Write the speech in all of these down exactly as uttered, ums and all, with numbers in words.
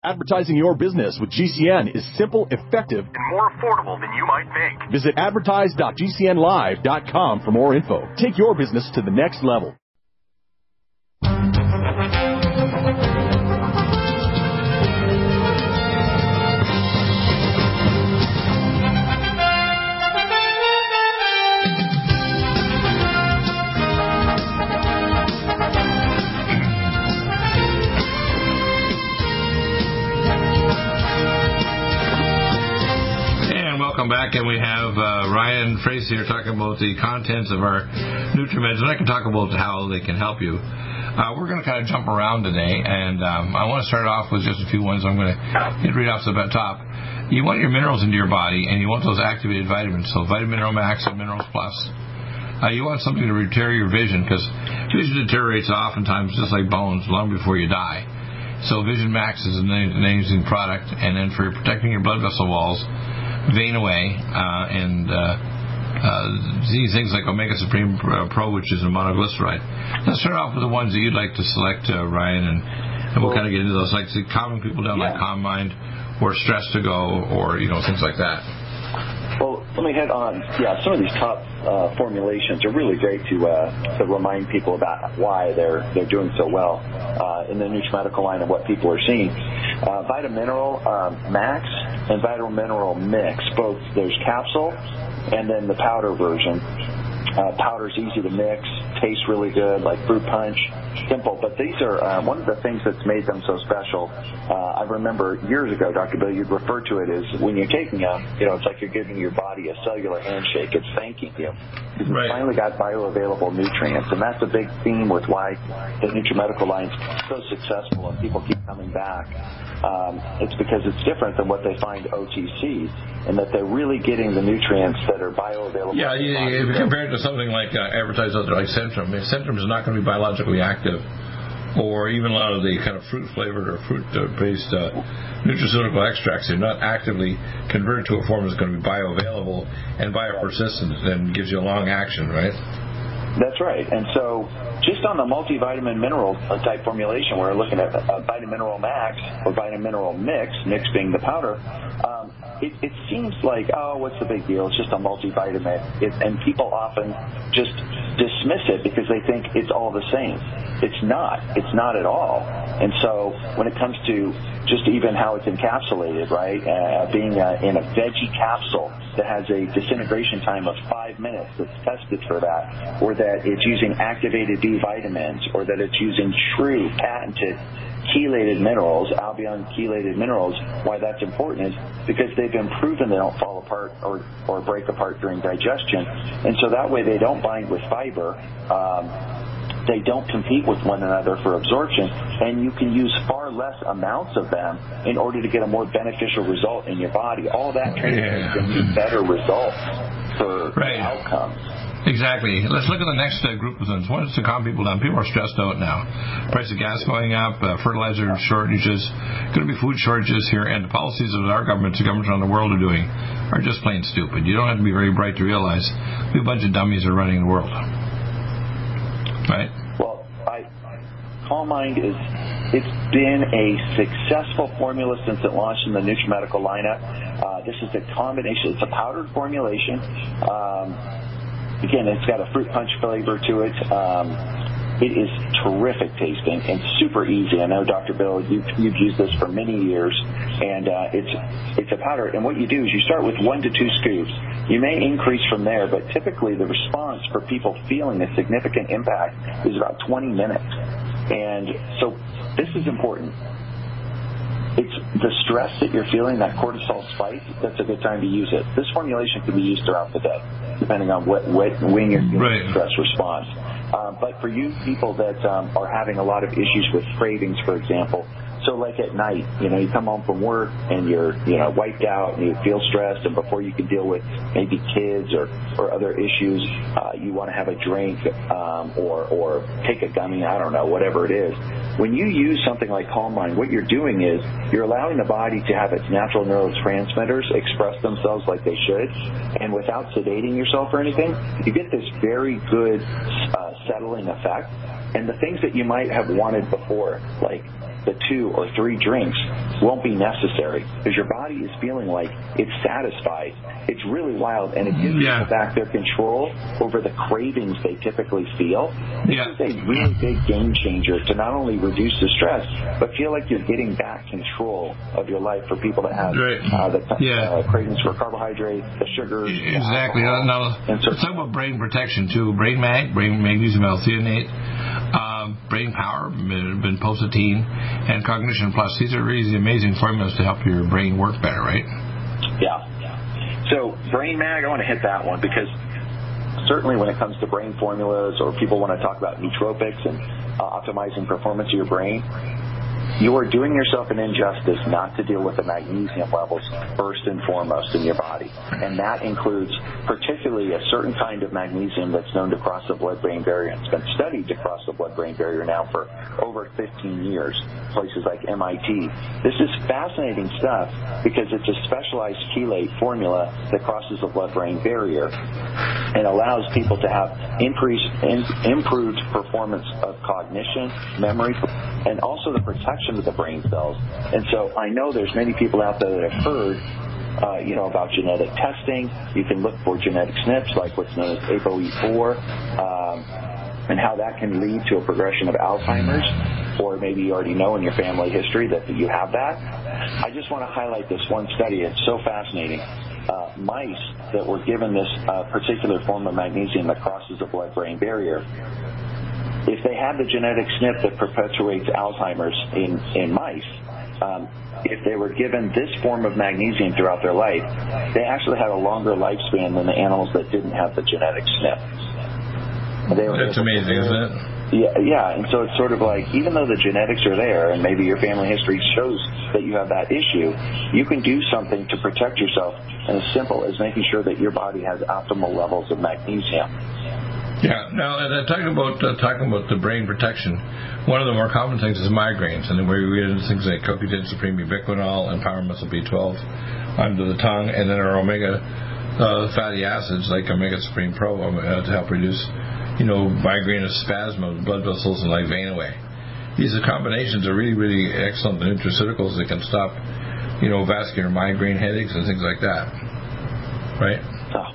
Advertising your business with G C N is simple, effective, and more affordable than you might think. Visit advertise dot g c n live dot com for more info. Take your business to the next level. Welcome back, and we have uh, Ryan Frase here talking about the contents of our NutriMeds, and I can talk about how they can help you. Uh, we're going to kind of jump around today, and um, I want to start off with just a few ones. I'm going to hit right off the top. You want your minerals into your body, and you want those activated vitamins, so Vitamin Mineral Max and Minerals Plus. Uh, you want something to repair your vision, because vision deteriorates oftentimes just like bones long before you die. So Vision Max is an amazing product, and then for protecting your blood vessel walls, vein away, uh, and uh, uh, these things like Omega Supreme Pro, which is a monoglyceride. Let's start off with the ones that you'd like to select, uh, Ryan, and, and we'll kind of get into those. Like the common people down yeah. like Calm Mind, or Stress to Go, or you know things like that. Well, let me hit on, yeah, some of these top uh, formulations are really great to uh, to remind people about why they're they're doing so well uh, in the NutriMedical line and what people are seeing. Uh, Vitamineral um, Max and Vitamineral Mix, both there's capsule and then the powder version. Uh, powder's easy to mix, tastes really good, like fruit punch, simple. But these are uh, one of the things that's made them so special. Uh, I remember years ago, Doctor Bill, you'd refer to it as when you're taking them, you know, it's like you're giving your body a cellular handshake. It's thanking you. Because right. you finally got bioavailable nutrients, and that's a big theme with why the NutriMedical line's so successful and people keep coming back. Um, it's because it's different than what they find O T C, and that they're really getting the nutrients that are bioavailable. Yeah, yeah, yeah. If you compare it to something like uh, advertised out there like Centrum, I mean, Centrum is not going to be biologically active, or even a lot of the kind of fruit-flavored or fruit-based uh, nutraceutical extracts. They're not actively converted to a form that's going to be bioavailable and biopersistent and gives you a long action, right? That's right. And so just on the multivitamin mineral type formulation, we're looking at uh, Vitamineral Max or Vitamineral Mix, mix being the powder. Um, it, it seems like, oh, what's the big deal? It's just a multivitamin. It, and people often just dismiss it because they think it's all the same. It's not. It's not at all. And so when it comes to just even how it's encapsulated, right, uh, being uh, in a veggie capsule that has a disintegration time of five minutes that's tested for that, or that it's using activated B vitamins, or that it's using true patented chelated minerals, Albion chelated minerals. Why that's important is because they've been proven they don't fall apart or, or break apart during digestion. And so that way they don't bind with fiber. Um, They don't compete with one another for absorption, and you can use far less amounts of them in order to get a more beneficial result in your body. All that translates yeah. into better results for right. outcomes. Exactly. Let's look at the next uh, group of things. One is to calm people down. People are stressed out now. Price of gas going up, uh, fertilizer shortages, going to be food shortages here, and the policies of our governments, the governments around the world are doing are just plain stupid. You don't have to be very bright to realize we have a bunch of dummies are running the world. Right? Well, I, Calm Mind is, it's been a successful formula since it launched in the NutriMedical lineup. Uh, this is a combination. It's a powdered formulation. Um, again, it's got a fruit punch flavor to it. Um, it is terrific tasting and super easy. I know, Doctor Bill, you've, you've used this for many years, and uh, it's it's a powder. And what you do is you start with one to two scoops. You may increase from there, but typically the response for people feeling a significant impact is about twenty minutes. And so this is important. It's the stress that you're feeling, that cortisol spike, that's a good time to use it. This formulation can be used throughout the day, depending on what, what when you're feeling right. the stress response. Uh, but for you people that um, are having a lot of issues with cravings, for example, so like at night, you know, you come home from work and you're, you know, wiped out and you feel stressed, and before you can deal with maybe kids or, or other issues, uh, you want to have a drink um, or, or take a gummy, I don't know, whatever it is. When you use something like Calm Mind, what you're doing is you're allowing the body to have its natural neurotransmitters express themselves like they should, and without sedating yourself or anything, you get this very good uh, settling effect. And the things that you might have wanted before, like the two or three drinks won't be necessary because your body is feeling like it's satisfied. It's really wild, and it gives yeah. people back their control over the cravings they typically feel. This yeah. is a really big game changer to not only reduce the stress, but feel like you're getting back control of your life for people that have right. uh, the yeah. uh, cravings for carbohydrates, the sugars. Exactly. The now, let's talk about brain protection, too. Brain mag, brain magnesium L-theanate, uh, brain power, vinpocetine, and cognition plus. These are really amazing formulas to help your brain work better, right? Yeah. So Brain Mag, I want to hit that one because certainly when it comes to brain formulas or people want to talk about nootropics and uh, optimizing performance of your brain, you are doing yourself an injustice not to deal with the magnesium levels first and foremost in your body. And that includes particularly a certain kind of magnesium that's known to cross the blood-brain barrier. It's been studied to cross the blood-brain barrier now for over fifteen years, places like M I T. This is fascinating stuff because it's a specialized chelate formula that crosses the blood-brain barrier and allows people to have increased, in, improved performance of cognition, memory, and also the protection of the brain cells. And so I know there's many people out there that have heard Uh, you know, about genetic testing. You can look for genetic S N Ps, like what's known as A P O E four, um, and how that can lead to a progression of Alzheimer's, or maybe you already know in your family history that you have that. I just want to highlight this one study. It's so fascinating. Uh, mice that were given this uh, particular form of magnesium that crosses the blood-brain barrier, if they had the genetic S N P that perpetuates Alzheimer's in, in mice, um, if they were given this form of magnesium throughout their life, they actually had a longer lifespan than the animals that didn't have the genetic S N P. They were That's amazing, to, isn't it? Yeah, yeah, and so it's sort of like, even though the genetics are there and maybe your family history shows that you have that issue, you can do something to protect yourself, and as simple as making sure that your body has optimal levels of magnesium. Yeah. Now, uh, talking about uh, talking about the brain protection, one of the more common things is migraines, and then where we get into things like CoQ ten Supreme Ubiquinol and Power Muscle B twelve under the tongue, and then our omega uh, fatty acids like Omega Supreme Pro uh, to help reduce, you know, migraine of spasm of blood vessels and like vein away. These are combinations are really, really excellent nutraceuticals that can stop, you know, vascular migraine headaches and things like that. Right? Oh.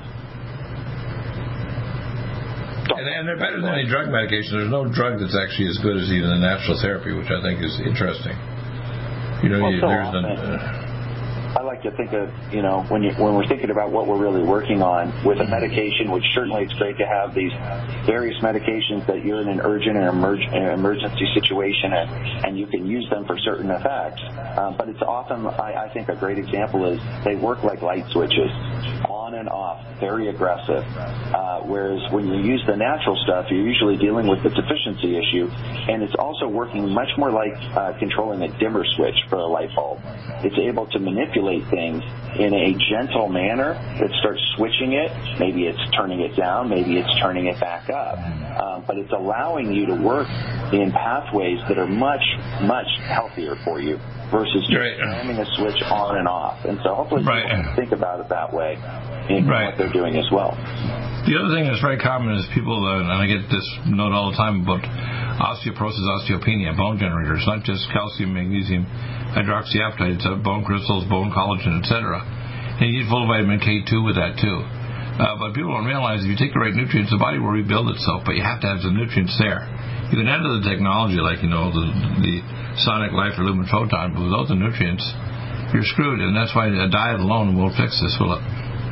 And, and they're better than any drug medication. There's no drug that's actually as good as even the natural therapy, which I think is interesting. You know, well, you, so there's often, the... Uh, I like to think of, you know, when you, when we're thinking about what we're really working on with a medication, which certainly it's great to have these various medications that you're in an urgent or emerg- emergency situation and, and you can use them for certain effects. Um, but it's often, I, I think a great example is they work like light switches, on and off, very aggressive. Uh, whereas when you use the natural stuff, you're usually dealing with the deficiency issue, and it's also working much more like uh, controlling a dimmer switch for a light bulb. It's able to manipulate things in a gentle manner that starts switching it. Maybe it's turning it down, maybe it's turning it back up. Um, but it's allowing you to work in pathways that are much, much healthier for you versus just right. slamming a switch on and off. And so hopefully right. people can think about it that way in right. what they're doing as well. The other thing that's very common is people, uh, and I get this note all the time about osteoporosis, osteopenia, bone generators, not just calcium, magnesium, hydroxyapatite, it's bone crystals, bone collagen, et cetera. And you need full vitamin K two with that too. Uh, but people don't realize if you take the right nutrients, the body will rebuild itself, but you have to have the nutrients there. You can add to the technology like, you know, the, the Sonic Life or Lumen Photon, but without the nutrients, you're screwed, and that's why a diet alone won't fix this, will it?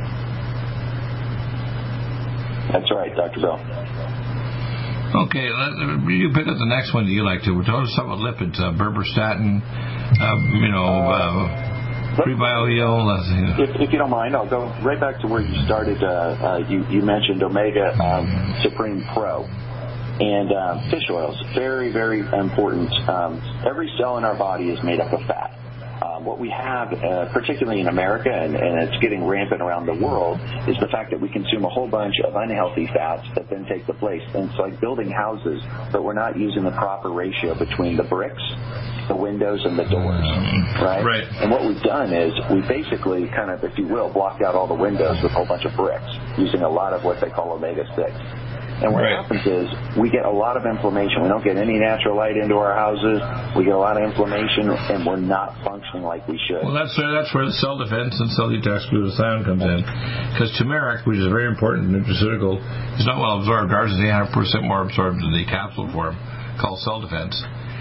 That's right, Doctor Bill. Okay, let, you pick up the next one that you like to. We're talking about lipids, uh, berberstatin, uh, you know, uh, prebioheal. Uh, if, if you don't mind, I'll go right back to where you started. Uh, uh, you, you mentioned Omega um, Supreme Pro. And um, fish oils, very, very important. Um, every cell in our body is made up of fat. Um, what we have, uh, particularly in America, and, and it's getting rampant around the world, is the fact that we consume a whole bunch of unhealthy fats that then take the place. And it's like building houses, but we're not using the proper ratio between the bricks, the windows, and the doors, right? Right. And what we've done is we basically kind of, if you will, blocked out all the windows with a whole bunch of bricks, using a lot of what they call omega six. And what right. happens is we get a lot of inflammation. We don't get any natural light into our houses. We get a lot of inflammation, and we're not functioning like we should. Well, that's where, that's where the cell defense and cell detox glutathione comes in. Because turmeric, which is a very important nutraceutical, is not well absorbed. Ours is eight hundred percent more absorbed in the capsule form, called cell defense.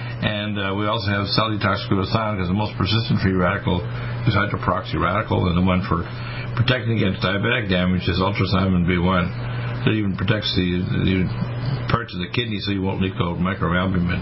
And uh, we also have cell detox glutathione, because the most persistent free radical is hydroperoxy radical, and the one for protecting against diabetic damage is ultrathymine B one. That even protects the, the parts of the kidney so you won't leak out microalbumin.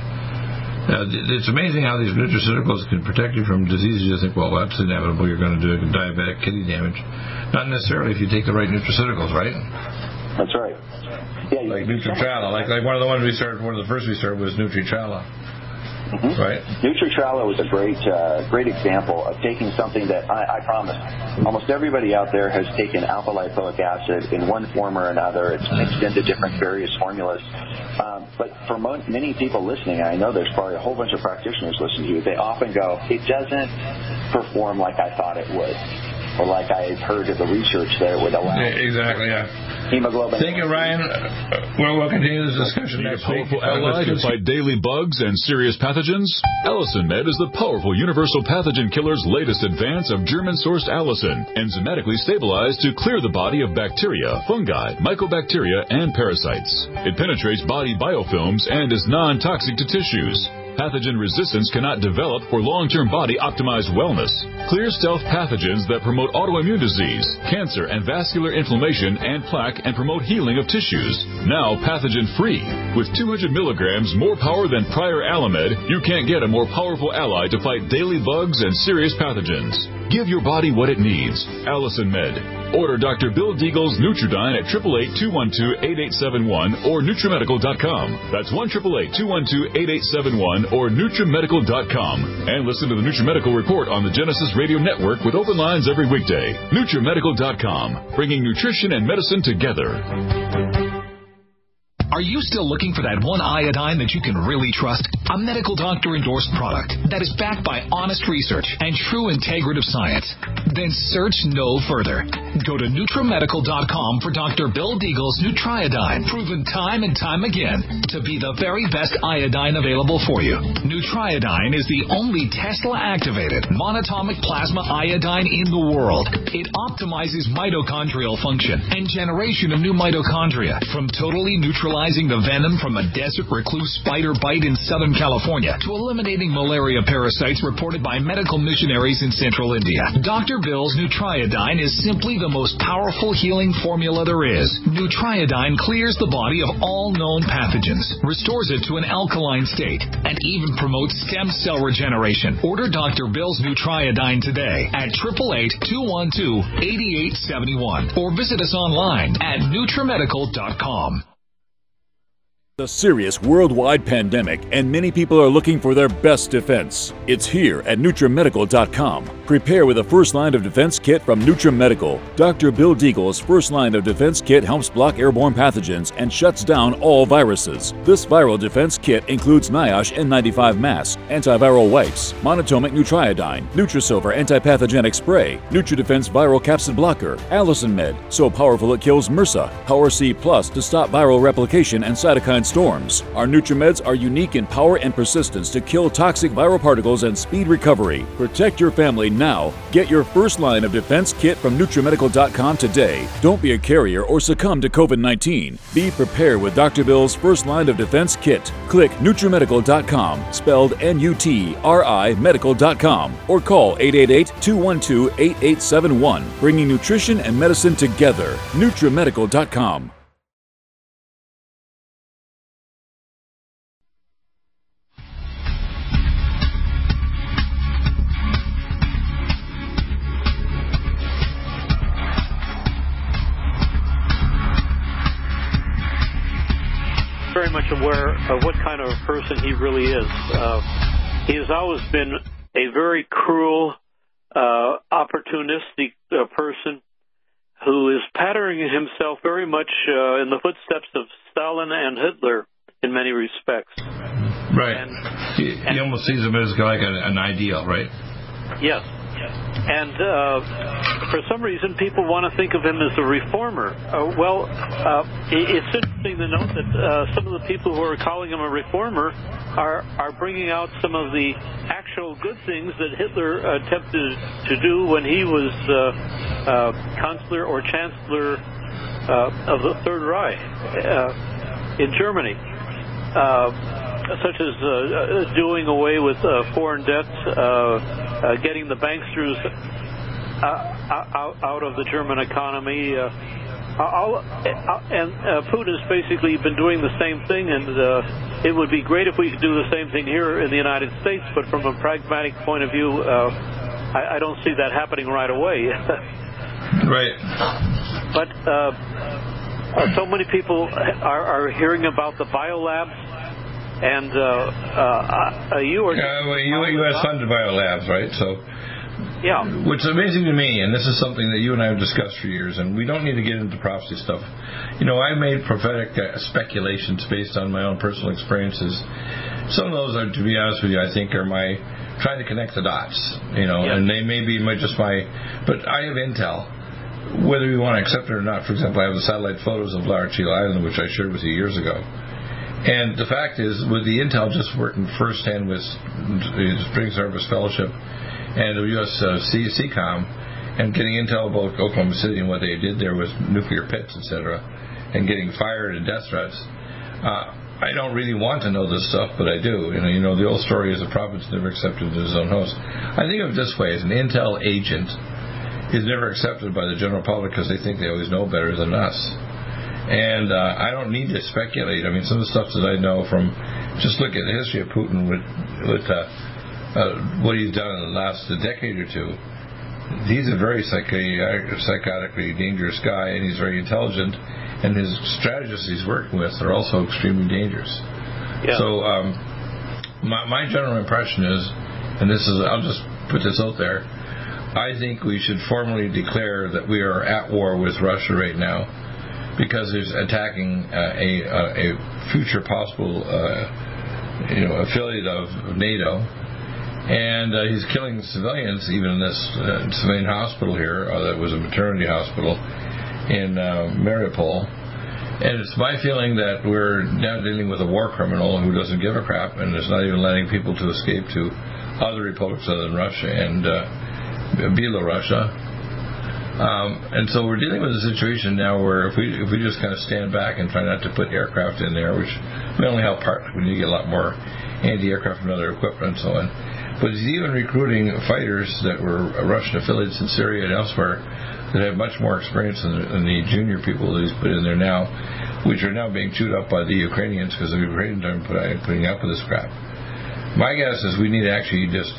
Uh, it's amazing how these nutraceuticals can protect you from diseases. You think, well, that's inevitable. You're going to do diabetic kidney damage. Not necessarily if you take the right nutraceuticals, right? That's right. Yeah, like Nutritrala. Like, like one of the ones we started, one of the first we started was Nutritrala. Mm-hmm. Right. Nutritrala was a great, uh, great example of taking something that I, I promise almost everybody out there has taken alpha lipoic acid in one form or another. It's mixed into different various formulas. Um, but for mo- many people listening, I know there's probably a whole bunch of practitioners listening to you. They often go, "It doesn't perform like I thought it would," or like I heard of the research that it would allow. Yeah, exactly. Yeah. Hemoglobin. Thank you, Ryan. Well, we'll continue this discussion next week. Powerful ally to fight daily bugs and serious pathogens. Allicin Med is the powerful universal pathogen killer's latest advance of German-sourced allicin, enzymatically stabilized to clear the body of bacteria, fungi, mycobacteria, and parasites. It penetrates body biofilms and is non-toxic to tissues. Pathogen resistance cannot develop for long-term body-optimized wellness. Clear stealth pathogens that promote autoimmune disease, cancer, and vascular inflammation and plaque, and promote healing of tissues. Now pathogen-free. With two hundred milligrams more power than prior Alamed, you can't get a more powerful ally to fight daily bugs and serious pathogens. Give your body what it needs. Allicin Med. Order Doctor Bill Deagle's Nutridyne at eight eight eight, two one two, eight eight seven one or Nutrimedical dot com. That's one eight eight eight, two one two, eight eight seven one or Nutrimedical dot com. And listen to the Nutrimedical Report on the Genesis Radio Network with open lines every weekday. Nutrimedical dot com, bringing nutrition and medicine together. Are you still looking for that one iodine that you can really trust? A medical doctor-endorsed product that is backed by honest research and true integrative science? Then search no further. Go to Nutrimedical dot com for Doctor Bill Deagle's Nutriodine, proven time and time again to be the very best iodine available for you. Nutriodine is the only Tesla-activated monatomic plasma iodine in the world. It optimizes mitochondrial function and generation of new mitochondria from totally neutralizing the venom from a desert recluse spider bite in Southern California to eliminating malaria parasites reported by medical missionaries in central India. Doctor Bill's Nutriodine is simply the most powerful healing formula there is. Nutriodine clears the body of all known pathogens, restores it to an alkaline state, and even promotes stem cell regeneration. Order Doctor Bill's Nutriodine today at eight eight eight, two one two, eight eight seven one or visit us online at Nutrimedical dot com. A serious worldwide pandemic, and many people are looking for their best defense. It's here at Nutrimedical dot com. Prepare with a first line of defense kit from Nutrimedical. Doctor Bill Deagle's first line of defense kit helps block airborne pathogens and shuts down all viruses. This viral defense kit includes NIOSH N ninety-five mask, antiviral wipes, monatomic Nutriodine, Nutrisilver antipathogenic spray, NutriDefense viral capsid blocker, Allicin Med, so powerful it kills MRSA, Power C Plus to stop viral replication and cytokine storms. Our NutriMeds are unique in power and persistence to kill toxic viral particles and speed recovery. Protect your family now. Get your first line of defense kit from Nutrimedical dot com today. Don't be a carrier or succumb to COVID nineteen. Be prepared with Doctor Bill's first line of defense kit. Click Nutrimedical dot com, spelled N U T R I medical dot com, or call eight eight eight, two one two, eight eight seven one, bringing nutrition and medicine together. Nutrimedical dot com. Very much aware of what kind of a person he really is. Uh, he has always been a very cruel, uh, opportunistic uh, person who is patterning himself very much uh, in the footsteps of Stalin and Hitler in many respects. Right. And, he, he almost sees him as like an, an ideal, right? Yes. And uh, for some reason, people want to think of him as a reformer. Uh, well, uh, it's interesting to note that uh, some of the people who are calling him a reformer are, are bringing out some of the actual good things that Hitler attempted to do when he was uh, uh, Chancellor or Chancellor uh, of the Third Reich uh, in Germany. Uh, such as uh, doing away with uh, foreign debt, uh, uh, getting the banksters uh, out, out of the German economy. Uh, all, and uh, Putin has basically been doing the same thing, and uh, it would be great if we could do the same thing here in the United States, but from a pragmatic point of view, uh, I, I don't see that happening right away. Right. But uh, uh, so many people are, are hearing about the biolabs. And uh, uh, uh, you are... Uh, well, you, U S funded biolabs, right? So, yeah. What's amazing to me, and this is something that you and I have discussed for years, and we don't need to get into prophecy stuff. You know, I made prophetic uh, speculations based on my own personal experiences. Some of those, are, to be honest with you, I think are my trying to connect the dots. You know, yeah. And they may be my, just my... But I have intel. Whether you want to accept it or not, for example, I have the satellite photos of Laurentian Island, which I shared with you years ago. And the fact is, with the intel just working firsthand with the Spring Service Fellowship and the U S Uh, C- CCOM, and getting intel about Oklahoma City and what they did there with nuclear pits, et cetera, and getting fired and death threats, uh, I don't really want to know this stuff, but I do. You know, you know the old story is a prophet's never accepted his own host. I think of it this way: as an intel agent is never accepted by the general public because they think they always know better than us. And uh, I don't need to speculate. I mean, some of the stuff that I know from just look at the history of Putin with, with uh, uh, what he's done in the last decade or two. He's a very psychi- psychotically dangerous guy, and he's very intelligent. And his strategists he's working with are also extremely dangerous. Yeah. So um, my, my general impression is, and this is, I'll just put this out there, I think we should formally declare that we are at war with Russia right now, because he's attacking uh, a, a future possible uh, you know, affiliate of NATO, and uh, he's killing civilians, even in this uh, civilian hospital here, uh, that was a maternity hospital in uh, Mariupol. And it's my feeling that we're now dealing with a war criminal who doesn't give a crap and is not even letting people to escape to other republics other than Russia and uh, Belarus. Um, and so we're dealing with a situation now where if we if we just kind of stand back and try not to put aircraft in there, which may only help partly, we need to get a lot more anti-aircraft and other equipment and so on. But he's even recruiting fighters that were Russian affiliates in Syria and elsewhere that have much more experience than the, than the junior people that he's put in there now, which are now being chewed up by the Ukrainians because the Ukrainians aren't putting up with this crap. My guess is we need to actually just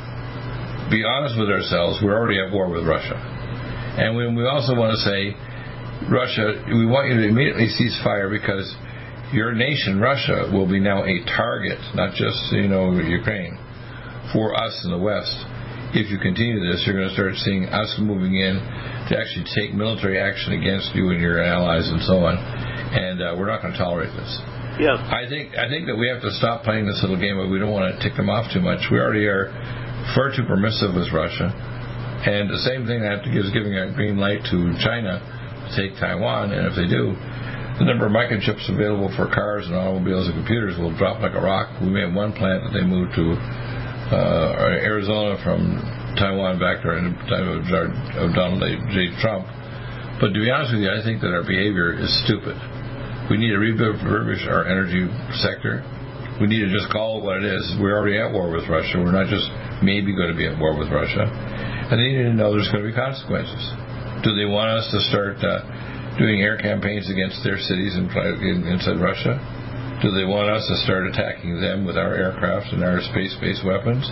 be honest with ourselves. We're already at war with Russia. And we, we also want to say, Russia, we want you to immediately cease fire because your nation, Russia, will be now a target, not just, you know, Ukraine, for us in the West. If you continue this, you're going to start seeing us moving in to actually take military action against you and your allies and so on. And uh, we're not going to tolerate this. Yes. I think I think that we have to stop playing this little game, but we don't want to tick them off too much. We already are far too permissive with Russia. And the same thing that is giving a green light to China to take Taiwan, and if they do, the number of microchips available for cars and automobiles and computers will drop like a rock. We may have one plant that they moved to uh, Arizona from Taiwan back during the time of, of Donald J. Trump. But to be honest with you, I think that our behavior is stupid. We need to refurbish our energy sector. We need to just call it what it is. We're already at war with Russia. We're not just maybe going to be at war with Russia. And they need to know there's going to be consequences. Do they want us to start uh, doing air campaigns against their cities in, in, inside Russia? Do they want us to start attacking them with our aircraft and our space-based weapons?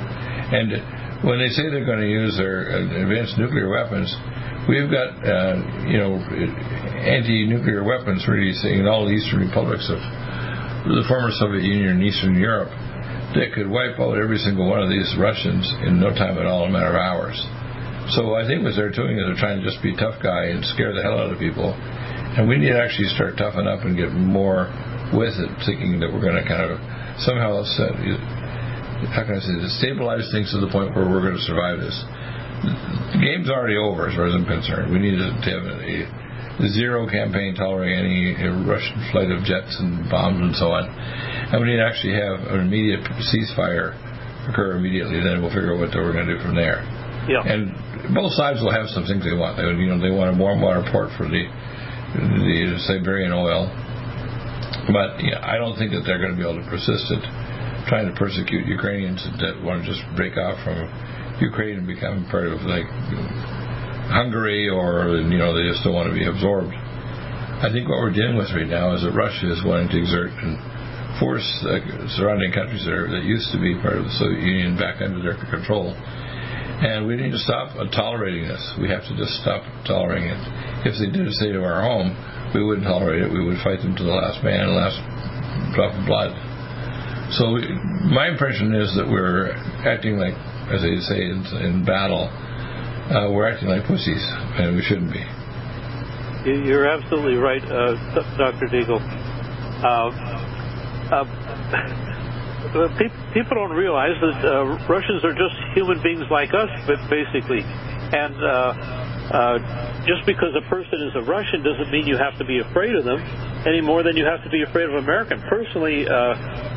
And when they say they're going to use their advanced nuclear weapons, we've got, uh, you know, anti-nuclear weapons really in all the eastern republics of the former Soviet Union and Eastern Europe that could wipe out every single one of these Russians in no time at all, in a matter of hours. So I think what they're doing is they're trying to just be a tough guy and scare the hell out of people. And we need to actually start toughen up and get more with it, thinking that we're going to kind of somehow set, how can I say this, stabilize things to the point where we're going to survive this. The game's already over as far as I'm concerned. We need to have a, a zero campaign tolerating any Russian flight of jets and bombs and so on. And we need to actually have an immediate ceasefire occur immediately. Then we'll figure out what we're going to do from there. Yeah. And both sides will have some things they want. They, you know, they want a warm water port for the the Siberian oil. But yeah, I don't think that they're going to be able to persist it, trying to persecute Ukrainians that want to just break off from Ukraine and become part of like Hungary, or you know they just don't want to be absorbed. I think what we're dealing with right now is that Russia is wanting to exert and force uh, surrounding countries that, are, that used to be part of the Soviet Union back under their control. And we need to stop uh, tolerating this. We have to just stop tolerating it. If they did say to our home, we wouldn't tolerate it. We would fight them to the last man, the last drop of blood. So we, my impression is that we're acting like, as they say in, in battle, uh, we're acting like pussies, and we shouldn't be. You're absolutely right, uh, Doctor Deagle. Uh, uh, people don't realize that uh, Russians are just human beings like us, but basically, and uh, uh, just because a person is a Russian doesn't mean you have to be afraid of them any more than you have to be afraid of an American. Personally, uh,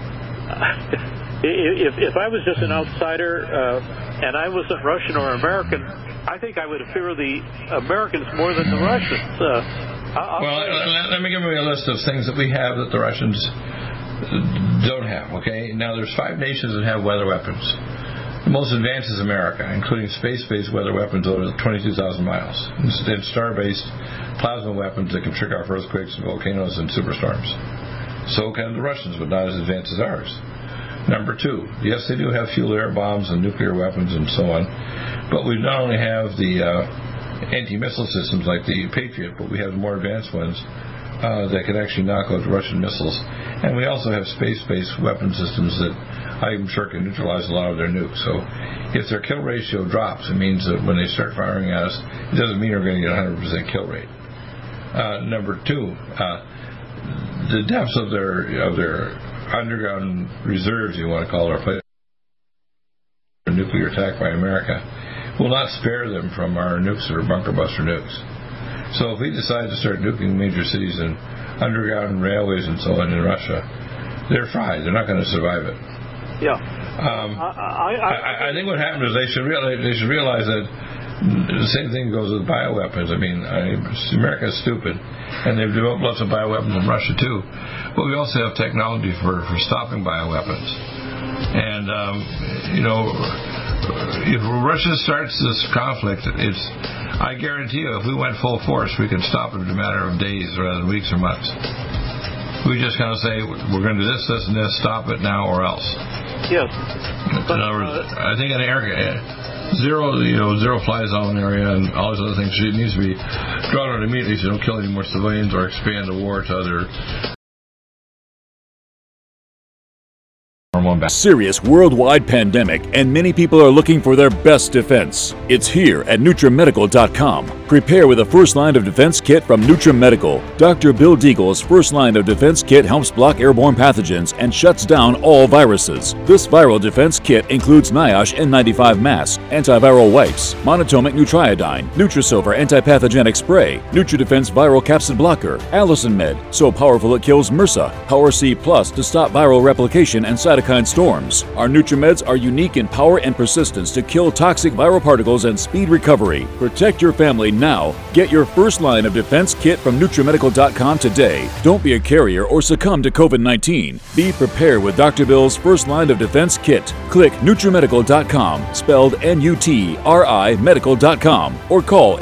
if if I was just an outsider uh, and I wasn't Russian or American, I think I would fear the Americans more than the Russians. Uh, I'll well, let, let me give you a list of things that we have that the Russians don't have, okay? Now, there's five nations that have weather weapons. The most advanced is America, including space-based weather weapons over twenty-two thousand miles, and star-based plasma weapons that can trick off earthquakes, volcanoes, and superstorms. So can the Russians, but not as advanced as ours. Number two, yes, they do have fuel air bombs and nuclear weapons and so on, but we not only have the uh, anti-missile systems like the Patriot, but we have more advanced ones uh, that can actually knock out Russian missiles. And we also have space-based weapon systems that I'm sure can neutralize a lot of their nukes. So if their kill ratio drops, it means that when they start firing at us, it doesn't mean we're going to get a one hundred percent kill rate. Uh, number two, uh, the depths of their of their underground reserves, you want to call it, or a nuclear attack by America, will not spare them from our nukes or bunker buster nukes. So if we decide to start nuking major cities and underground railways and so on in Russia, they're fried. They're not going to survive it. Yeah. Um, I, I, I, I, I think what happened is they should realize they should realize that the same thing goes with bioweapons. I mean, I, America's stupid, and they've developed lots of bioweapons in Russia too. But we also have technology for, for stopping bioweapons. And um, you know, if Russia starts this conflict, it's I guarantee you, if we went full force, we could stop it in a matter of days rather than weeks or months. We just kind of say we're going to do this, this, and this. Stop it now, or else. Yes. In other words, I think an area. Zero, you know, zero fly zone area and all these other things. It needs to be drawn out immediately so you don't kill any more civilians or expand the war to other. Serious worldwide pandemic, and many people are looking for their best defense. It's here at NutriMedical dot com. Prepare with a first line of defense kit from NutriMedical. Doctor Bill Deagle's first line of defense kit helps block airborne pathogens and shuts down all viruses. This viral defense kit includes NIOSH N ninety-five mask, antiviral wipes, monatomic Nutriodine, Nutrisilver antipathogenic spray, NutriDefense viral capsid blocker, Allison Med, so powerful it kills MRSA, Power C Plus to stop viral replication and cytokine storms. Our NutriMeds are unique in power and persistence to kill toxic viral particles and speed recovery. Protect your family now. Get your first line of defense kit from NutriMedical dot com today. Don't be a carrier or succumb to COVID nineteen. Be prepared with Doctor Bill's first line of defense kit. Click NutriMedical dot com, spelled N U T R I medical dot com, or call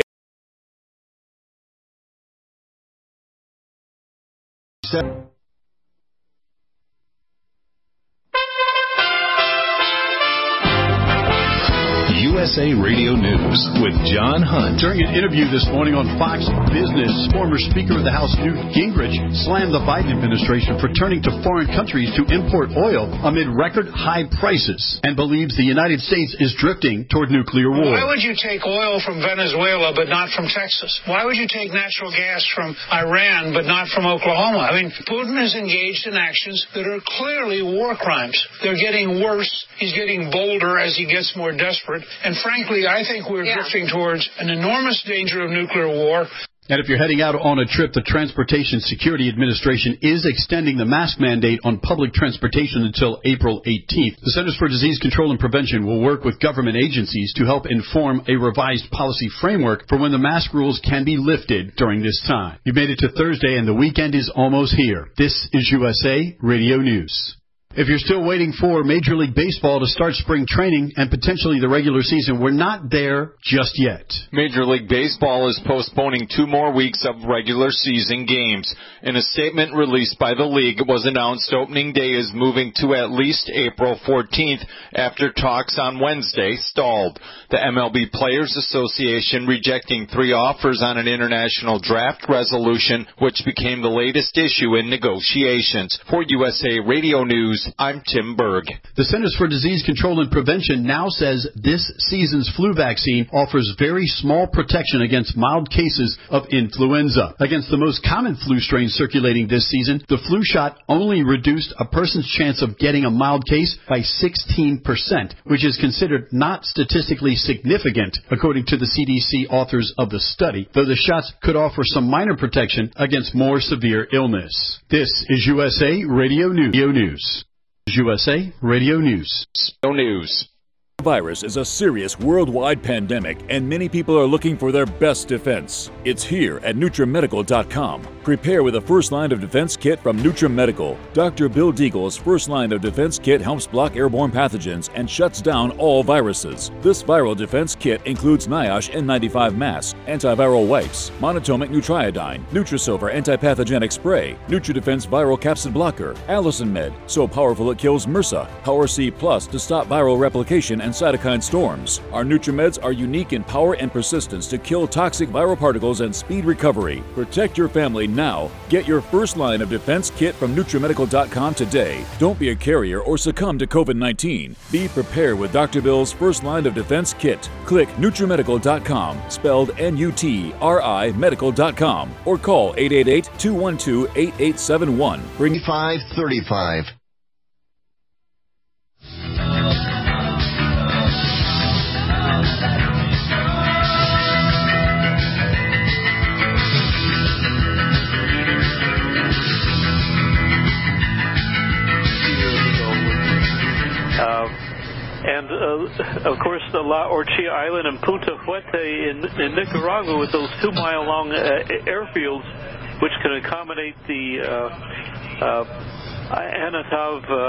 S A Radio News with John Hunt. During an interview this morning on Fox Business, former Speaker of the House Newt Gingrich slammed the Biden administration for turning to foreign countries to import oil amid record high prices and believes the United States is drifting toward nuclear war. Why would you take oil from Venezuela but not from Texas? Why would you take natural gas from Iran but not from Oklahoma? I mean, Putin is engaged in actions that are clearly war crimes. They're getting worse. He's getting bolder as he gets more desperate. And frankly, I think we're yeah. drifting towards an enormous danger of nuclear war. And if you're heading out on a trip, the Transportation Security Administration is extending the mask mandate on public transportation until April eighteenth. The Centers for Disease Control and Prevention will work with government agencies to help inform a revised policy framework for when the mask rules can be lifted during this time. You made it to Thursday, and the weekend is almost here. This is U S A Radio News. If you're still waiting for Major League Baseball to start spring training and potentially the regular season, we're not there just yet. Major League Baseball is postponing two more weeks of regular season games. In a statement released by the league, it was announced opening day is moving to at least April fourteenth after talks on Wednesday stalled. The M L B Players Association rejecting three offers on an international draft resolution, which became the latest issue in negotiations. For U S A Radio News, I'm Tim Berg. The Centers for Disease Control and Prevention now says this season's flu vaccine offers very small protection against mild cases of influenza. Against the most common flu strain circulating this season, the flu shot only reduced a person's chance of getting a mild case by sixteen percent, which is considered not statistically significant, according to the C D C authors of the study, though the shots could offer some minor protection against more severe illness. This is U S A Radio News. U S A Radio News. News. Virus is a serious worldwide pandemic, and many people are looking for their best defense. It's here at NutriMedical dot com. Prepare with a first line of defense kit from NutriMedical. Doctor Bill Deagle's first line of defense kit helps block airborne pathogens and shuts down all viruses. This viral defense kit includes NIOSH N ninety-five mask, antiviral wipes, monatomic Nutriodine, Nutrisilver antipathogenic spray, NutriDefense viral capsid blocker, Allison Med, so powerful it kills MRSA, Power C Plus to stop viral replication and cytokine storms. Our NutriMeds are unique in power and persistence to kill toxic viral particles and speed recovery. Protect your family now. Get your first line of defense kit from NutriMedical dot com today. Don't be a carrier or succumb to COVID nineteen. Be prepared with Doctor Bill's first line of defense kit. Click NutriMedical dot com, spelled N U T R I medical dot com, or call eight eight eight, two one two, eight eight seven one. Bring five thirty-five. And, uh, of course, the La Orchilla Island and Punta Fuerte in, in Nicaragua with those two-mile-long uh, airfields, which can accommodate the uh, uh, Anatov uh,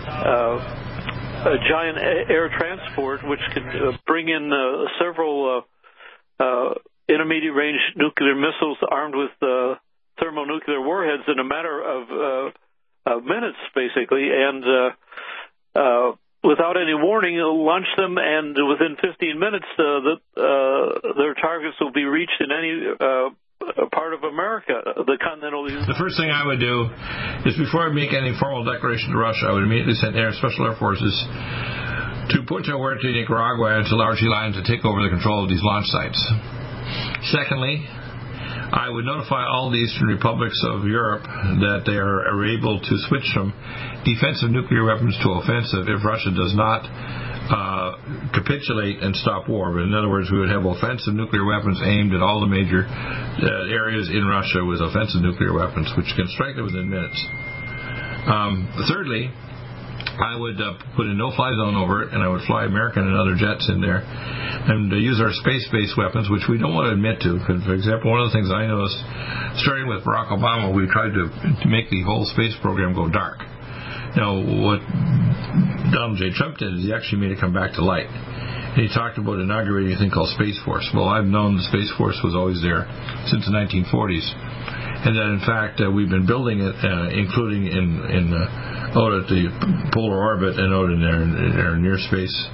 uh, a giant air transport, which can uh, bring in uh, several uh, uh, intermediate-range nuclear missiles armed with uh, thermonuclear warheads in a matter of, uh, of minutes, basically, and uh, uh, without any warning, it'll launch them, and within fifteen minutes, uh, the, uh, their targets will be reached in any uh, part of America, the continental. The first thing I would do is, before I make any formal declaration to Russia, I would immediately send Air Special Air Forces to Punta Fuerte, Nicaragua, and to La Orchilla Island to take over the control of these launch sites. Secondly, I would notify all the Eastern republics of Europe that they are, are able to switch from defensive nuclear weapons to offensive if Russia does not uh, capitulate and stop war. But in other words, we would have offensive nuclear weapons aimed at all the major uh, areas in Russia with offensive nuclear weapons, which can strike them within minutes. Um, thirdly, I would uh, put a no-fly zone over it, and I would fly American and other jets in there and uh, use our space-based weapons, which we don't want to admit to. Because, for example, one of the things I noticed, starting with Barack Obama, we tried to, to make the whole space program go dark. Now, what Donald J. Trump did is he actually made it come back to light. And he talked about inaugurating a thing called Space Force. Well, I've known the Space Force was always there since the nineteen forties. And that, in fact, uh, we've been building it, uh, including in, in uh, out at the polar orbit and out in our, in our near space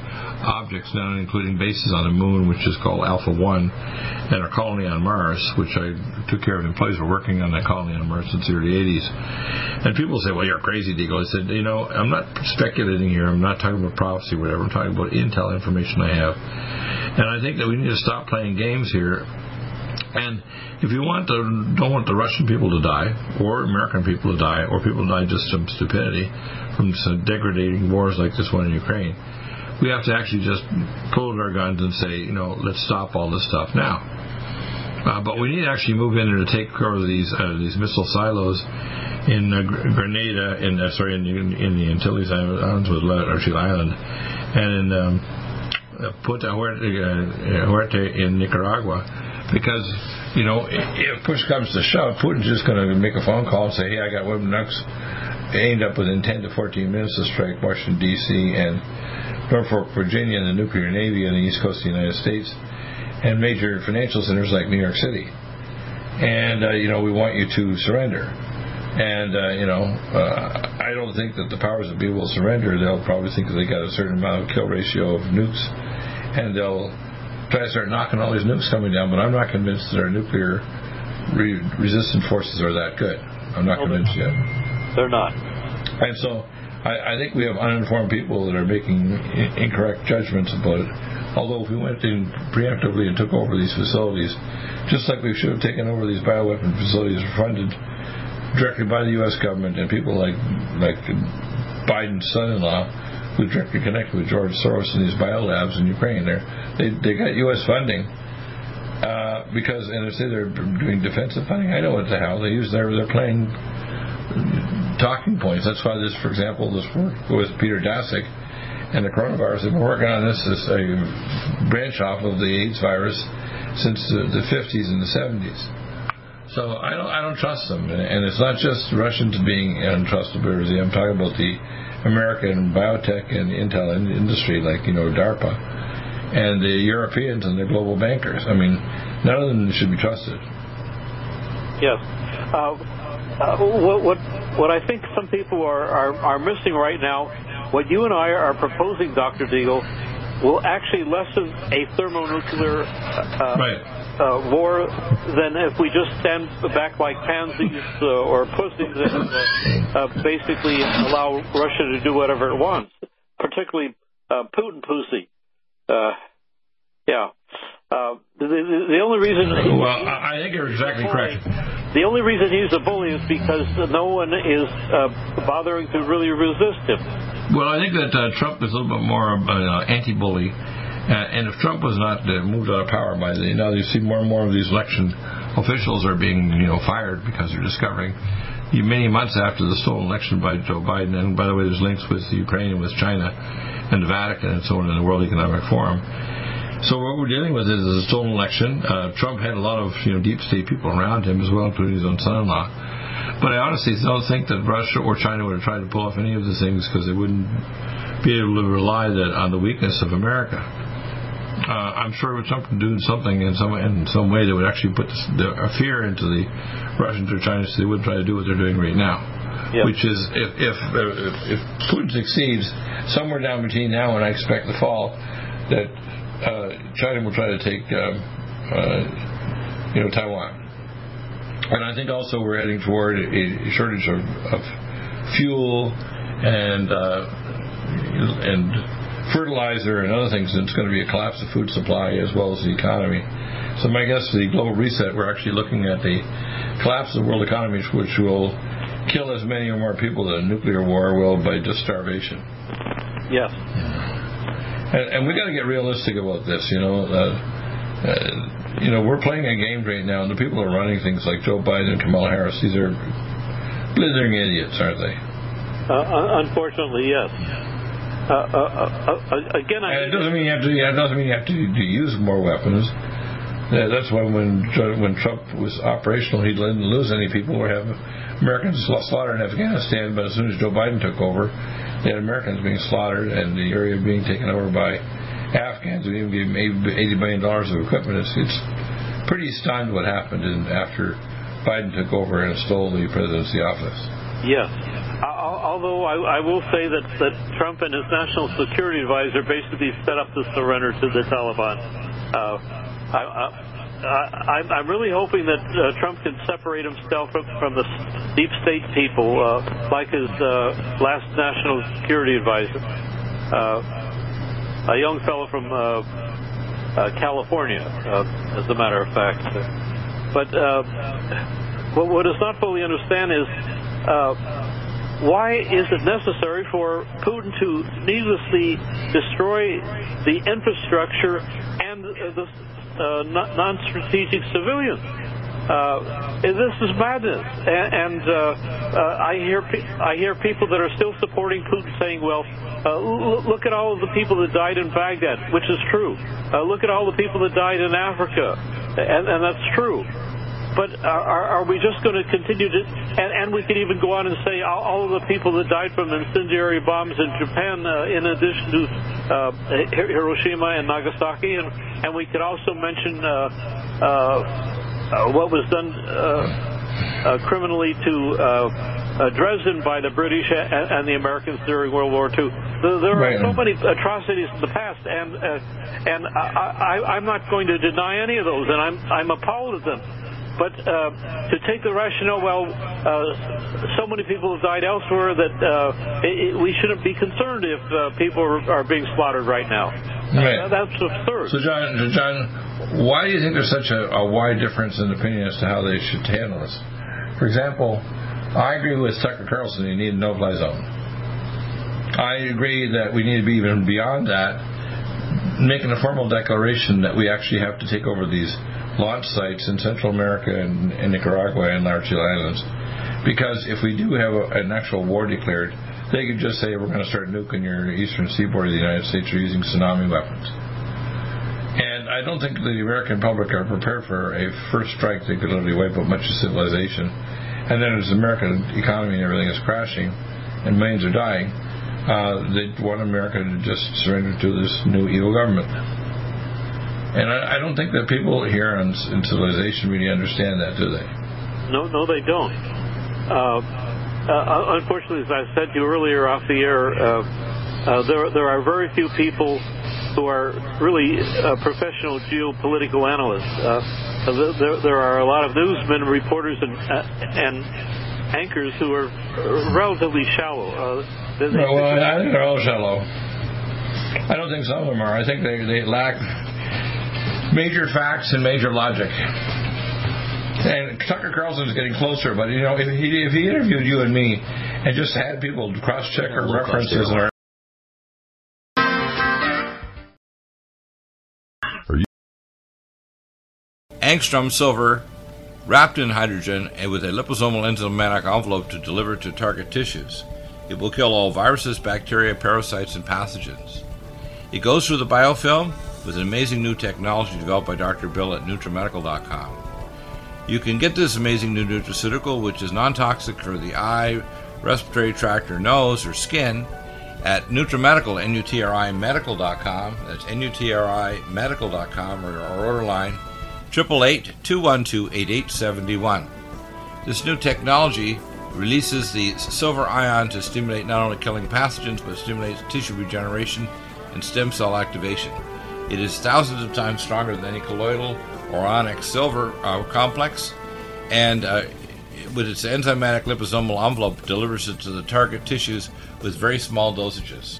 objects, now including bases on the moon, which is called Alpha one, and a colony on Mars, which I took care of employees who were working on that colony on Mars since the early eighties. And people say, well, you're crazy, Deagle. I said, you know, I'm not speculating here. I'm not talking about prophecy or whatever. I'm talking about intel information I have. And I think that we need to stop playing games here. And if you want to, don't want the Russian people to die, or American people to die, or people to die just from stupidity, from some degrading wars like this one in Ukraine, we have to actually just pull our guns and say, you know, let's stop all this stuff now. Uh, but we need to actually move in there to take care of these uh, these missile silos in uh, Grenada, in uh, sorry, in, in the Antilles Islands with Archie Island, and in um, Punta Huerte, uh, Huerte in Nicaragua, because you know if push comes to shove, Putin's just going to make a phone call and say, hey, I got weapon nukes aimed up within ten to fourteen minutes to strike Washington D C and Norfolk, Virginia, and the nuclear navy on the east coast of the United States, and major financial centers like New York City. And, uh, you know, we want you to surrender. And, uh, you know, uh, I don't think that the powers that be will surrender. They'll probably think that they got a certain amount of kill ratio of nukes, and they'll try to start knocking all these nukes coming down, but I'm not convinced that our nuclear re- resistant forces are that good. I'm not well, convinced yet. They're not. And so I, I think we have uninformed people that are making I- incorrect judgments about it. Although if we went in preemptively and took over these facilities, just like we should have taken over these bioweapon facilities funded directly by the U S government and people like like Biden's son-in-law, who's directly connected with George Soros in these biolabs in Ukraine. They're, they they got U S funding uh, because, and they say they're doing defensive funding. I know what the hell they use. They're they're playing talking points. That's why this, for example, this work with Peter Daszak and the coronavirus. They've been working on this as a branch off of the AIDS virus since the, the fifties and the seventies. So I don't I don't trust them. And it's not just Russians being untrustable. I'm talking about the American biotech and intel industry, like, you know, DARPA, and the Europeans and the global bankers. I mean, none of them should be trusted. Yes. Uh, uh, what, what what I think some people are, are, are missing right now, what you and I are proposing, Doctor Deagle, will actually lessen a thermonuclear uh, right. uh, war than if we just stand back like pansies uh, or pussies and uh, uh, basically allow Russia to do whatever it wants, particularly uh, Putin pussy. Uh, yeah. Uh, the, the, the only reason... Well, I think you're exactly correct. The only reason he's a bully is because no one is uh, bothering to really resist him. Well, I think that uh, Trump is a little bit more uh, anti-bully, uh, and if Trump was not uh, moved out of power by the, now you see more and more of these election officials are being, you know, fired because they're discovering many months after the stolen election by Joe Biden, and by the way, there's links with Ukraine and with China and the Vatican and so on in the World Economic Forum. So what we're dealing with is a stolen election. Uh, Trump had a lot of, you know, deep state people around him as well, including his own son-in-law. But I honestly don't think that Russia or China would have tried to pull off any of these things because they wouldn't be able to rely that on the weakness of America. Uh, I'm sure it would Trump do something in some in some way that would actually put this, the, a fear into the Russians or Chinese so they wouldn't try to do what they're doing right now. Yep. Which is, if if, if if Putin succeeds, somewhere down between now and I expect the fall, that Uh, China will try to take, uh, uh, you know, Taiwan, and I think also we're heading toward a shortage of, of fuel and uh, and fertilizer and other things. And it's going to be a collapse of food supply as well as the economy. So my guess, the global reset, we're actually looking at the collapse of the world economy, which will kill as many or more people than a nuclear war will by just starvation. Yes. And, and we got to get realistic about this, you know. Uh, uh, you know, we're playing a game right now, and the people who are running things like Joe Biden and Kamala Harris, these are blithering idiots, aren't they? Uh, unfortunately, yes. Uh, uh, uh, uh, again, I. And it doesn't mean you have to. It doesn't mean you have to, to use more weapons. Uh, that's why when when Trump was operational, he didn't lose any people. We have Americans slaughtered in Afghanistan, but as soon as Joe Biden took over, they had Americans being slaughtered and the area being taken over by Afghans. We even gave them eighty billion dollars of equipment. It's, it's pretty stunned what happened in, after Biden took over and stole the presidency office. Yes. I'll, although I, I will say that, that Trump and his national security advisor basically set up the surrender to the Taliban. Uh, I, I, I, I'm really hoping that uh, Trump can separate himself from, from the deep state people, uh, like his uh, last national security advisor, uh, a young fellow from uh, uh, California, uh, as a matter of fact. But uh, what, what is not fully understand is uh, why is it necessary for Putin to needlessly destroy the infrastructure and the uh, non-strategic civilians? Uh, this is madness, and, and uh, uh, I hear pe- I hear people that are still supporting Putin saying, "Well, uh, l- look at all of the people that died in Baghdad," which is true. Uh, look at all the people that died in Africa, and, and that's true. But are, are we just going to continue to, and, and we can even go on and say all, all of the people that died from incendiary bombs in Japan, uh, in addition to uh, Hiroshima and Nagasaki, and, and we could also mention uh, uh, uh, what was done uh, uh, criminally to uh, uh, Dresden by the British and, and the Americans during World War Two. There, there are so many atrocities in the past, and uh, and I, I, I'm not going to deny any of those, and I'm I'm appalled at them. But uh, to take the rationale, well, uh, so many people have died elsewhere that uh, it, it, we shouldn't be concerned if uh, people are, are being slaughtered right now. Right. Uh, that's absurd. So, John, John, why do you think there's such a, a wide difference in opinion as to how they should handle this? For example, I agree with Tucker Carlson. You need a no-fly zone. I agree that we need to be even beyond that, making a formal declaration that we actually have to take over these launch sites in Central America and, and Nicaragua and Marshall Islands. Because if we do have a, an actual war declared, they could just say we're going to start nuking your eastern seaboard of the United States or using tsunami weapons. And I don't think the American public are prepared for a first strike that could literally wipe out much of civilization. And then as the American economy and everything is crashing and millions are dying, uh, they want America to just surrender to this new evil government. And I, I don't think that people here in, in civilization really understand that, do they? No, no, they don't. Uh, uh, unfortunately, as I said to you earlier off the air, uh, uh, there there are very few people who are really uh, professional geopolitical analysts. Uh, there, there are a lot of newsmen, reporters, and uh, and anchors who are relatively shallow. Uh, they, well, well, I think they're all shallow. I don't think some of them are. I think they, they lack major facts and major logic. And Tucker Carlson is getting closer, but you know, if he if he interviewed you and me and just had people cross-check our references and our angstrom silver wrapped in hydrogen and with a liposomal enzymatic envelope to deliver to target tissues. It will kill all viruses, bacteria, parasites, and pathogens. It goes through the biofilm with an amazing new technology developed by Doctor Bill at NutriMedical dot com. You can get this amazing new nutraceutical, which is non-toxic for the eye, respiratory tract, or nose, or skin, at NutriMedical, N U T R I Medical dot com. That's N U T R I Medical dot com, or our order line, eight eight eight, two one two, eight eight seven one. This new technology releases the silver ion to stimulate not only killing pathogens, but stimulates tissue regeneration and stem cell activation. It is thousands of times stronger than any colloidal or onyx silver uh, complex, and uh, with its enzymatic liposomal envelope delivers it to the target tissues with very small dosages.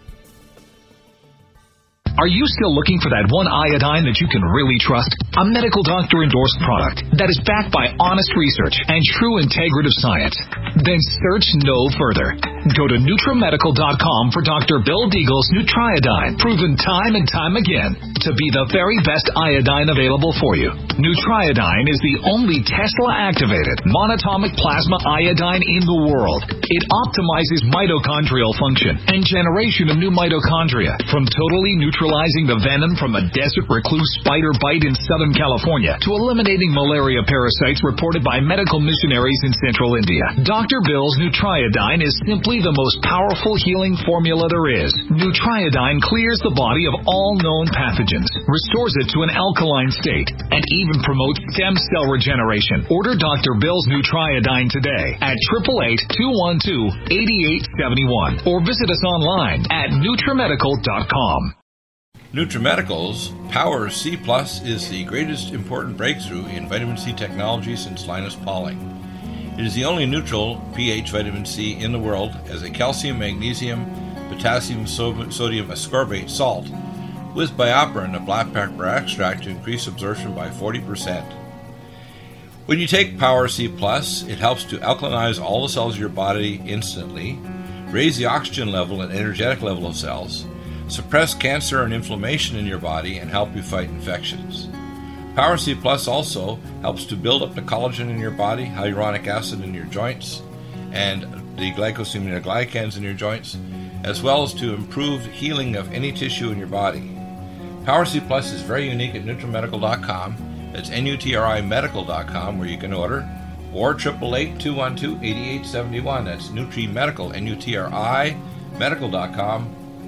Are you still looking for that one iodine that you can really trust? A medical doctor endorsed product that is backed by honest research and true integrative science? Then search no further. Go to NutriMedical dot com for Doctor Bill Deagle's Nutriodine, proven time and time again to be the very best iodine available for you. Nutriodine is the only Tesla-activated monatomic plasma iodine in the world. It optimizes mitochondrial function and generation of new mitochondria from totally nutrient neutralizing the venom from a desert recluse spider bite in Southern California to eliminating malaria parasites reported by medical missionaries in central India. Doctor Bill's Nutriodine is simply the most powerful healing formula there is. Nutriodine clears the body of all known pathogens, restores it to an alkaline state, and even promotes stem cell regeneration. Order Doctor Bill's Nutriodine today at eight eight eight, two one two, eight eight seven one or visit us online at Nutrimedical dot com. Nutrimedical's Power C Plus is the greatest important breakthrough in vitamin C technology since Linus Pauling. It is the only neutral pH vitamin C in the world as a calcium, magnesium, potassium, sodium ascorbate salt with BioPerine, a black pepper extract, to increase absorption by forty percent. When you take Power C Plus, it helps to alkalinize all the cells of your body instantly, raise the oxygen level and energetic level of cells, suppress cancer and inflammation in your body, and help you fight infections. Power C Plus also helps to build up the collagen in your body, hyaluronic acid in your joints, and the glycosaminoglycans in your joints, as well as to improve healing of any tissue in your body. Power C Plus is very unique at Nutrimedical dot com. That's N U T R I medical dot com, where you can order, or eight eight eight, two one two, eight eight seven one. That's Nutrimedical, N U T R I medical dot com.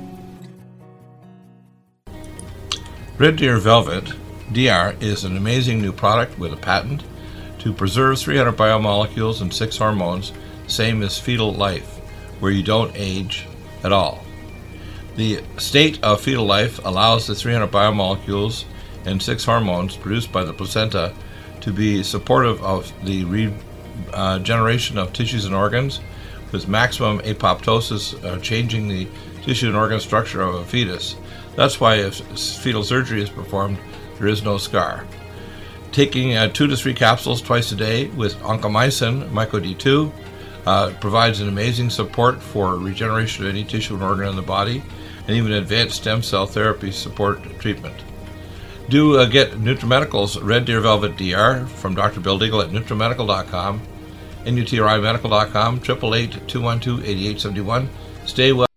Red Deer Velvet D R is an amazing new product with a patent to preserve three hundred biomolecules and six hormones, same as fetal life, where you don't age at all. The state of fetal life allows the three hundred biomolecules and six hormones produced by the placenta to be supportive of the regeneration uh, of tissues and organs, with maximum apoptosis, uh, changing the tissue and organ structure of a fetus. That's why if fetal surgery is performed, there is no scar. Taking uh, two to three capsules twice a day with oncomycin, Myco D two, uh, provides an amazing support for regeneration of any tissue and organ in the body, and even advanced stem cell therapy support treatment. Do uh, get Nutrimedical's Red Deer Velvet D R from Doctor Bill Deagle at Nutrimedical dot com, N U T R I medical dot com, eight eight eight, two one two, eight eight seven one. Stay well.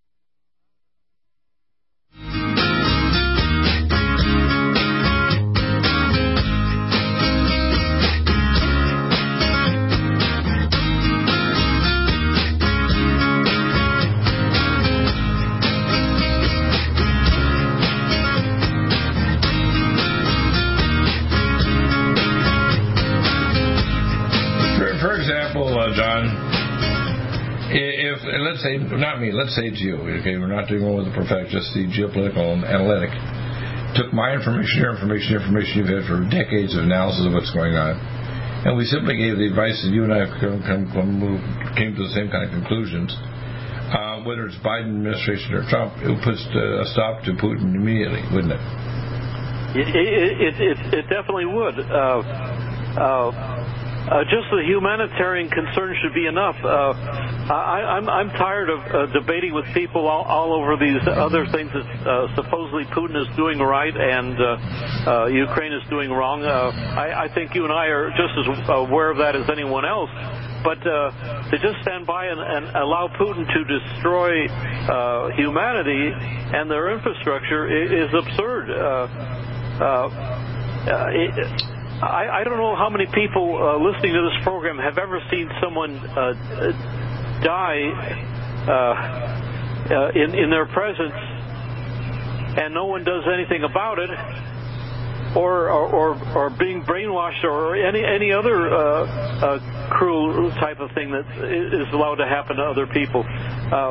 Let's say, not me, let's say it's you, okay, we're not doing one with the perfect, just the geopolitical and analytic. Took my information, your information, information you've had for decades of analysis of what's going on, and we simply gave the advice that you and I come, come, come, came to the same kind of conclusions. Uh, whether it's Biden administration or Trump, it puts a stop to Putin immediately, wouldn't it? It, it, it, it definitely would. Uh, uh, Uh, just the humanitarian concern should be enough. Uh, I, I'm, I'm tired of uh, debating with people all, all over these other things that uh, supposedly Putin is doing right and uh, uh, Ukraine is doing wrong. Uh, I, I think you and I are just as aware of that as anyone else. But uh, to just stand by and, and allow Putin to destroy uh, humanity and their infrastructure is, is absurd. Uh, uh, it, I, I don't know how many people uh, listening to this program have ever seen someone uh, die uh, uh, in, in their presence and no one does anything about it, or or, or, or being brainwashed, or any any other uh, uh, cruel type of thing that is allowed to happen to other people. Uh,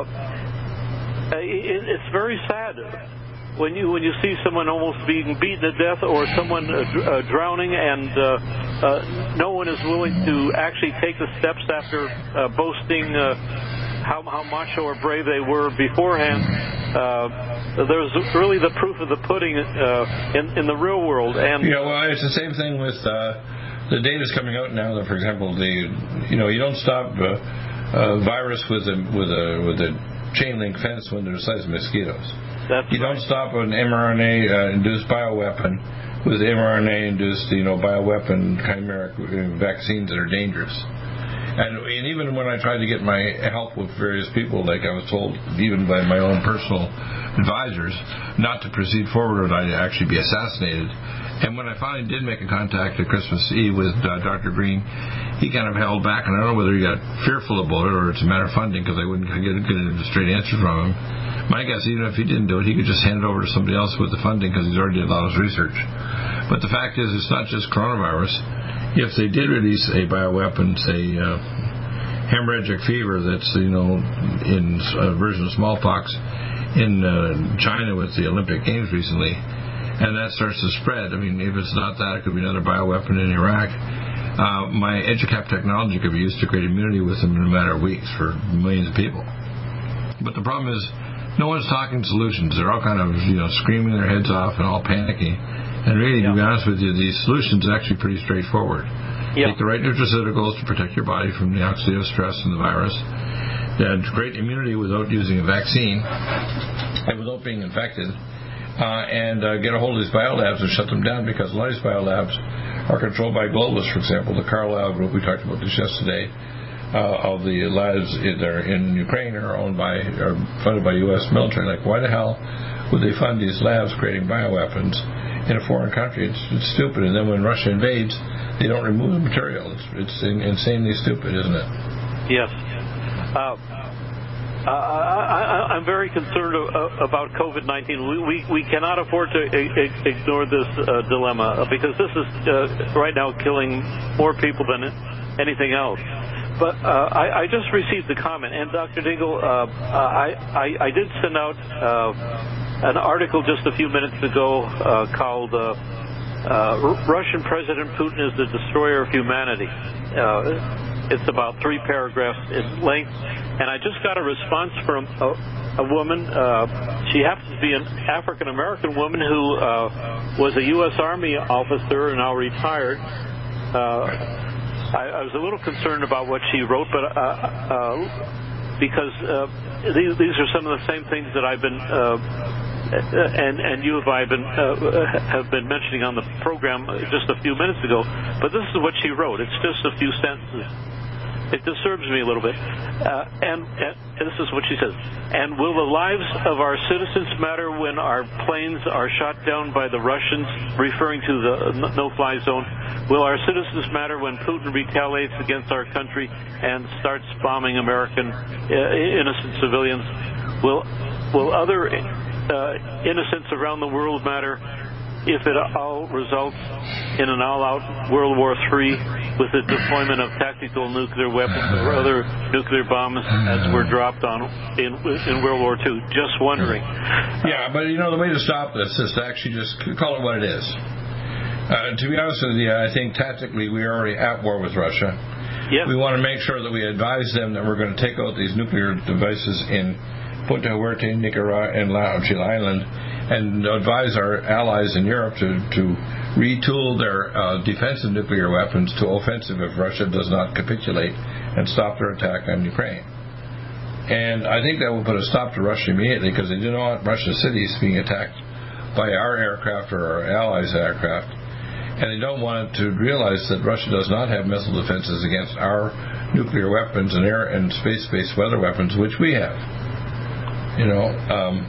it, it's very sad when you when you see someone almost being beaten to death, or someone uh, dr- uh, drowning, and uh, uh, no one is willing to actually take the steps after uh, boasting uh, how how macho or brave they were beforehand. Uh, there's really the proof of the pudding uh, in in the real world. And yeah, well, it's the same thing with uh, the data's coming out now that, for example, the you know you don't stop uh, a virus with a with a with a chain link fence when they're the size of mosquitoes. That's you right. don't stop an mRNA-induced uh, bioweapon with mRNA-induced, you know, bioweapon chimeric vaccines that are dangerous. And, and even when I tried to get my help with various people, like I was told, even by my own personal advisors, not to proceed forward or I'd actually be assassinated. And when I finally did make a contact at Christmas Eve with uh, Doctor Green, he kind of held back, and I don't know whether he got fearful about it or it's a matter of funding because I wouldn't get, get a straight answer from him. My guess, even if he didn't do it, he could just hand it over to somebody else with the funding because he's already did a lot of his research. But the fact is, it's not just coronavirus. If they did release a bioweapon, say uh, hemorrhagic fever that's, you know, in a version of smallpox in uh, China with the Olympic Games recently, and that starts to spread. I mean, if it's not that, it could be another bioweapon in Iraq. Uh, my EduCap technology could be used to create immunity with them in a matter of weeks for millions of people. But the problem is, no one's talking solutions. They're all kind of, you know, screaming their heads off and all panicking. And really, yeah. to be honest with you, these solutions are actually pretty straightforward. Yeah. Take the right nutraceuticals to protect your body from the oxidative stress and the virus. Then create immunity without using a vaccine and without being infected. Uh, and uh, get a hold of these biolabs and shut them down, because a lot of these biolabs are controlled by globalists. For example, the Carlyle Group, we talked about this yesterday, uh, of the labs that are in Ukraine are owned by, are funded by U S military. Like, why the hell would they fund these labs creating bioweapons in a foreign country? It's, it's stupid. And then when Russia invades, they don't remove the material. It's, it's insanely stupid, isn't it? Yes. Uh, Uh, I, I, I'm very concerned uh, about COVID nineteen. We, we we cannot afford to I- ignore this uh, dilemma, because this is uh, right now killing more people than anything else. But uh, I, I just received a comment, and Doctor Deagle, uh, I, I I did send out uh, an article just a few minutes ago uh, called uh, uh, "Russian President Putin is the Destroyer of Humanity." Uh, It's about three paragraphs in length, and I just got a response from a, a woman. Uh, she happens to be an African-American woman who uh, was a U S Army officer and now retired. Uh, I, I was a little concerned about what she wrote, but uh, uh, because uh, these, these are some of the same things that I've been uh, and and you have I been uh, have been mentioning on the program just a few minutes ago. But this is what she wrote. It's just a few sentences. It disturbs me a little bit. Uh, and, and this is what she says. And will the lives of our citizens matter when our planes are shot down by the Russians, referring to the no-fly zone? Will our citizens matter when Putin retaliates against our country and starts bombing American uh, innocent civilians? Will, will other uh, innocents around the world matter if it all results in an all-out World War Three with the deployment of tactical nuclear weapons or other nuclear bombs as were dropped on in, in World War Two? Just wondering. Yeah, but you know, the way to stop this is to actually just call it what it is. Uh, to be honest with you, I think tactically we are already at war with Russia. Yes. We want to make sure that we advise them that we're going to take out these nuclear devices in Punta Huerte, Nicaragua, and La Chile Island, and advise our allies in Europe to, to retool their uh, defensive nuclear weapons to offensive if Russia does not capitulate and stop their attack on Ukraine. And I think that will put a stop to Russia immediately, because they do not want Russian cities being attacked by our aircraft or our allies' aircraft. And they don't want to realize that Russia does not have missile defenses against our nuclear weapons and air and space-based weather weapons, which we have. You know, um,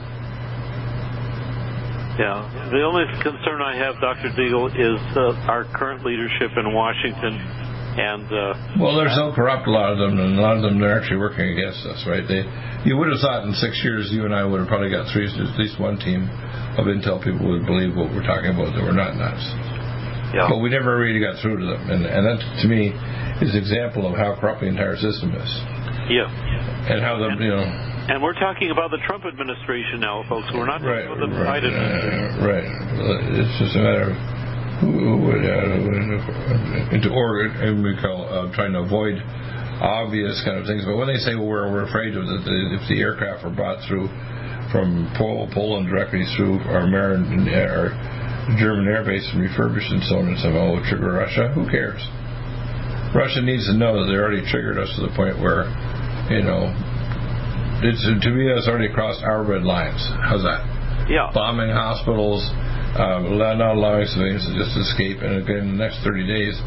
yeah. The only concern I have, Doctor Deagle, is uh, our current leadership in Washington. And uh, well, they're so corrupt, a lot of them, and a lot of them they're actually working against us, right? They, you would have thought in six years you and I would have probably got three, at least one team of intel people would believe what we're talking about, that we're not nuts. Yeah. But we never really got through to them, and and that to me is an example of how corrupt the entire system is. Yeah. And how the you know. And we're talking about the Trump administration now, folks. We're not right, talking about the right, Biden administration. Uh, right. It's just a matter of who, who would uh, into Oregon, and we call uh, trying to avoid obvious kind of things. But when they say, well, we're, we're afraid of that, if the aircraft were brought through from Poland directly through our American, our German air base and refurbished and so on and so on, will trigger Russia? Who cares? Russia needs to know that they already triggered us to the point where, you know, it's, to me, it's already crossed our red lines. How's that? Yeah. Bombing hospitals, uh, not allowing civilians to just escape, and again, in the next thirty days,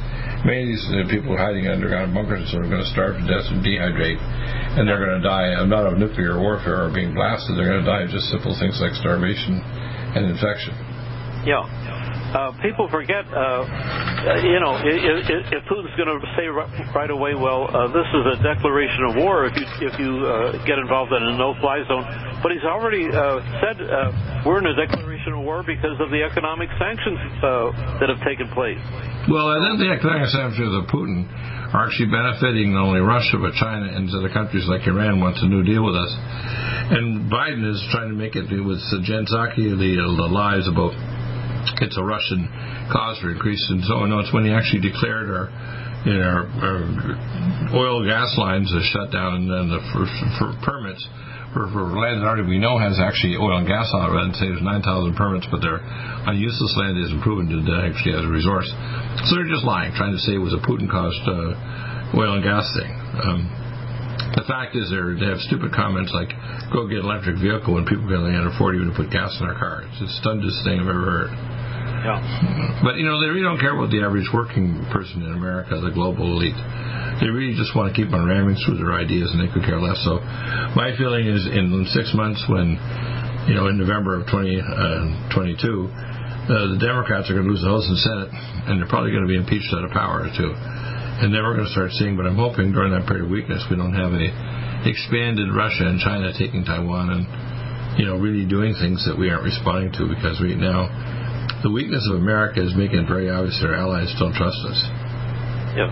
many of these uh, people hiding underground bunkers are going to starve to death and dehydrate, and they're going to die uh, not of nuclear warfare or being blasted. They're going to die of just simple things like starvation and infection. Yeah. Uh, people forget, uh, uh, you know, if, if Putin's going to say right away, well, uh, this is a declaration of war if you if you uh, get involved in a no-fly zone. But he's already uh, said uh, we're in a declaration of war because of the economic sanctions uh, that have taken place. Well, I think the economic sanctions of Putin are actually benefiting not only Russia but China and other countries like Iran wants a new deal with us. And Biden is trying to make it with Jen Psaki, the, the lies about it's a Russian cause for increase and so on. No, it's when he actually declared our, you know, our, our oil gas lines are shut down, and then the for, for permits for, for land that already we know has actually oil and gas on it. Rather than say there's nine thousand permits, but they're on useless land isn't proven to actually as a resource. So they're just lying, trying to say it was a Putin-caused uh, oil and gas thing. Um, the fact is, they're, they have stupid comments like "go get an electric vehicle" when people can only afford even to put gas in their car. It's the stupidest thing I've ever heard. Yeah. But, you know, they really don't care about the average working person in America, the global elite. They really just want to keep on ramming through their ideas, and they could care less. So my feeling is in six months when, you know, in November of twenty twenty-two, uh, the Democrats are going to lose the House and Senate, and they're probably going to be impeached out of power, too. And then we're going to start seeing, but I'm hoping during that period of weakness we don't have a expanded Russia and China taking Taiwan and, you know, really doing things that we aren't responding to, because right now the weakness of America is making it very obvious that our allies don't trust us. Yeah.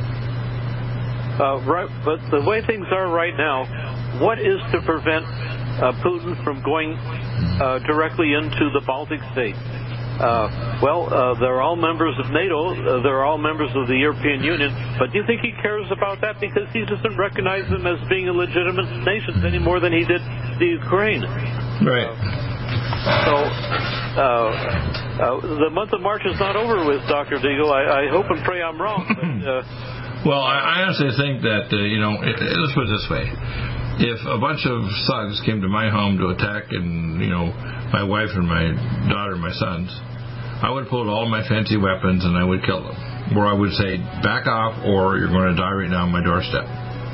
Uh, right, but the way things are right now, what is to prevent uh, Putin from going uh, directly into the Baltic states? Uh, well, uh, they're all members of NATO. Uh, they're all members of the European Union. But do you think he cares about that? Because he doesn't recognize them as being a legitimate nation any more than he did the Ukraine. Right. Uh, so, uh, uh, the month of March is not over with, Doctor Deagle. I, I hope and pray I'm wrong. But, uh, well, I, I honestly think that, uh, you know, it, let's put it this way. If a bunch of thugs came to my home to attack and, you know, my wife and my daughter and my sons, I would pull out all my fancy weapons and I would kill them. Or I would say, back off or you're going to die right now on my doorstep.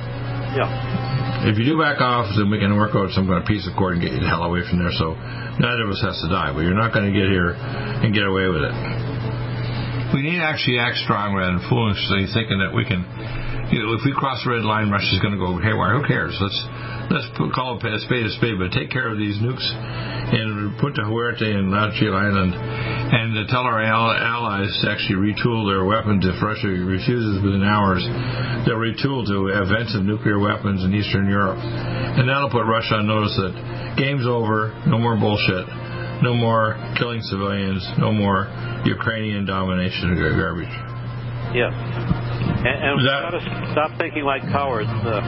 Yeah. If you do back off, then we can work out some kind of piece of cord and get you the hell away from there. So neither of us has to die, but you're not going to get here and get away with it. We need to actually act strong rather than foolishly thinking that we can, you know, if we cross the red line, Russia's going to go haywire. Who cares? Let's let's put, call a spade a spade, but take care of these nukes and put to Huerte and Lachiel Island and to tell our allies to actually retool their weapons. If Russia refuses within hours, they'll retool to offensive nuclear weapons in Eastern Europe. And that'll put Russia on notice that game's over, no more bullshit. No more killing civilians. No more Ukrainian domination of garbage. Yeah. And, and we've got to stop thinking like cowards.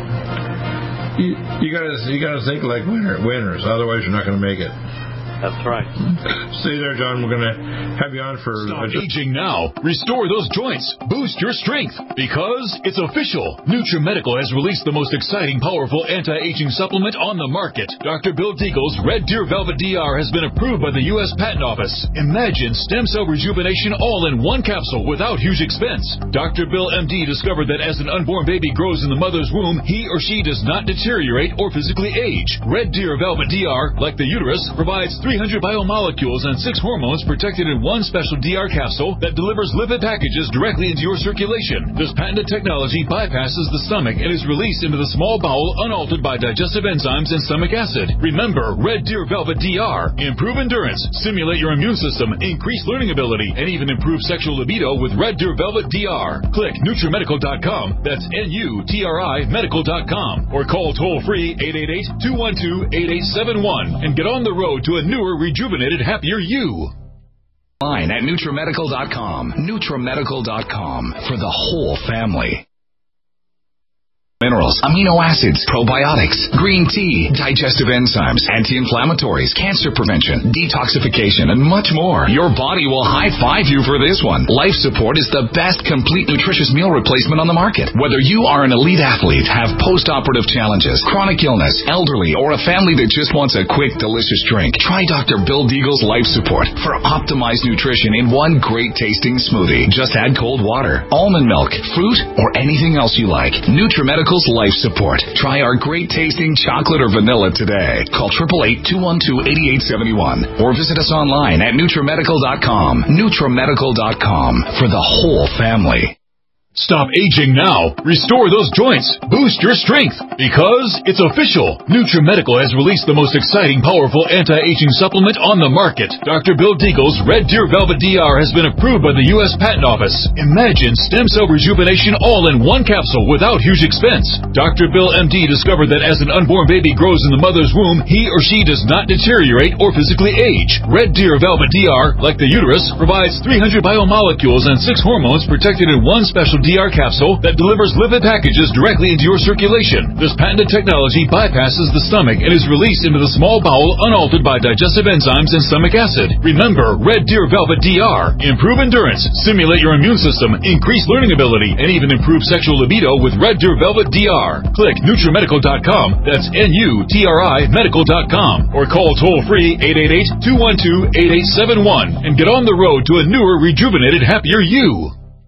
Uh, you, you got to you got to think like winner, winners. Otherwise, you're not going to make it. That's right. Stay there, John. We're going to have you on for... Stop aging now. Restore those joints. Boost your strength. Because it's official. NutriMedical has released the most exciting, powerful anti-aging supplement on the market. Doctor Bill Deagle's Red Deer Velvet D R has been approved by the U S Patent Office. Imagine stem cell rejuvenation all in one capsule without huge expense. Doctor Bill M D discovered that as an unborn baby grows in the mother's womb, he or she does not deteriorate or physically age. Red Deer Velvet D R, like the uterus, provides three three hundred biomolecules and six hormones protected in one special D R capsule that delivers lipid packages directly into your circulation. This patented technology bypasses the stomach and is released into the small bowel unaltered by digestive enzymes and stomach acid. Remember, Red Deer Velvet D R. Improve endurance, stimulate your immune system, increase learning ability, and even improve sexual libido with Red Deer Velvet D R. Click NutriMedical dot com. That's N U T R I medical dot com. Or call toll-free eight eight eight, two one two, eight eight seven one and get on the road to a newer, rejuvenated, happier you. Line at NutriMedical dot com. NutriMedical dot com for the whole family. Mineral. minerals, amino acids, probiotics, green tea, digestive enzymes, anti-inflammatories, cancer prevention, detoxification, and much more. Your body will high-five you for this one. Life Support is the best complete nutritious meal replacement on the market. Whether you are an elite athlete, have post-operative challenges, chronic illness, elderly, or a family that just wants a quick, delicious drink, try Doctor Bill Deagle's Life Support for optimized nutrition in one great-tasting smoothie. Just add cold water, almond milk, fruit, or anything else you like. NutriMedical's Life Support. Try our great-tasting chocolate or vanilla today. Call eight eight eight, two one two, eight eight seven one or visit us online at NutriMedical dot com. NutriMedical dot com for the whole family. Stop aging now. Restore those joints. Boost your strength. Because it's official. NutriMedical has released the most exciting, powerful anti-aging supplement on the market. Doctor Bill Deagle's Red Deer Velvet D R has been approved by the U S Patent Office. Imagine stem cell rejuvenation all in one capsule without huge expense. Doctor Bill M D discovered that as an unborn baby grows in the mother's womb, he or she does not deteriorate or physically age. Red Deer Velvet D R, like the uterus, provides three hundred biomolecules and six hormones protected in one special D R capsule that delivers lipid packages directly into your circulation. This patented technology bypasses the stomach and is released into the small bowel unaltered by digestive enzymes and stomach acid. Remember, Red Deer Velvet D R. Improve endurance, stimulate your immune system, increase learning ability, and even improve sexual libido with Red Deer Velvet D R. Click NutriMedical dot com, that's N U T R I Medical dot com, or call toll-free eight eight eight, two one two, eight eight seven one and get on the road to a newer, rejuvenated, happier you.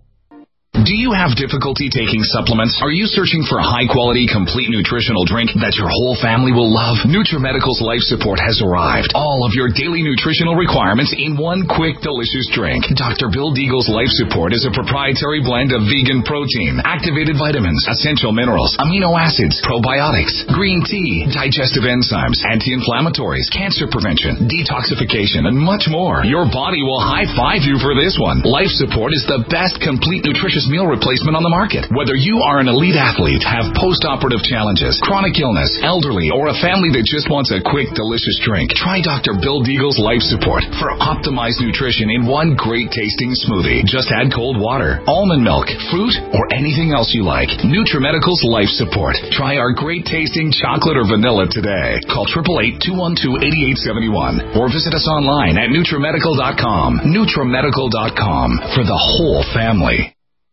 Do you have difficulty taking supplements? Are you searching for a high-quality, complete nutritional drink that your whole family will love? NutriMedical's Life Support has arrived. All of your daily nutritional requirements in one quick, delicious drink. Doctor Bill Deagle's Life Support is a proprietary blend of vegan protein, activated vitamins, essential minerals, amino acids, probiotics, green tea, digestive enzymes, anti-inflammatories, cancer prevention, detoxification, and much more. Your body will high-five you for this one. Life Support is the best complete nutritious meal replacement on the market. Whether you are an elite athlete, have post-operative challenges, chronic illness, elderly, or a family that just wants a quick, delicious drink, try Doctor Bill Deagle's Life Support for optimized nutrition in one great-tasting smoothie. Just add cold water, almond milk, fruit, or anything else you like. NutriMedical's Life Support. Try our great-tasting chocolate or vanilla today. Call eight eight eight, two one two, eight eight seven one or visit us online at NutriMedical dot com. NutriMedical dot com for the whole family.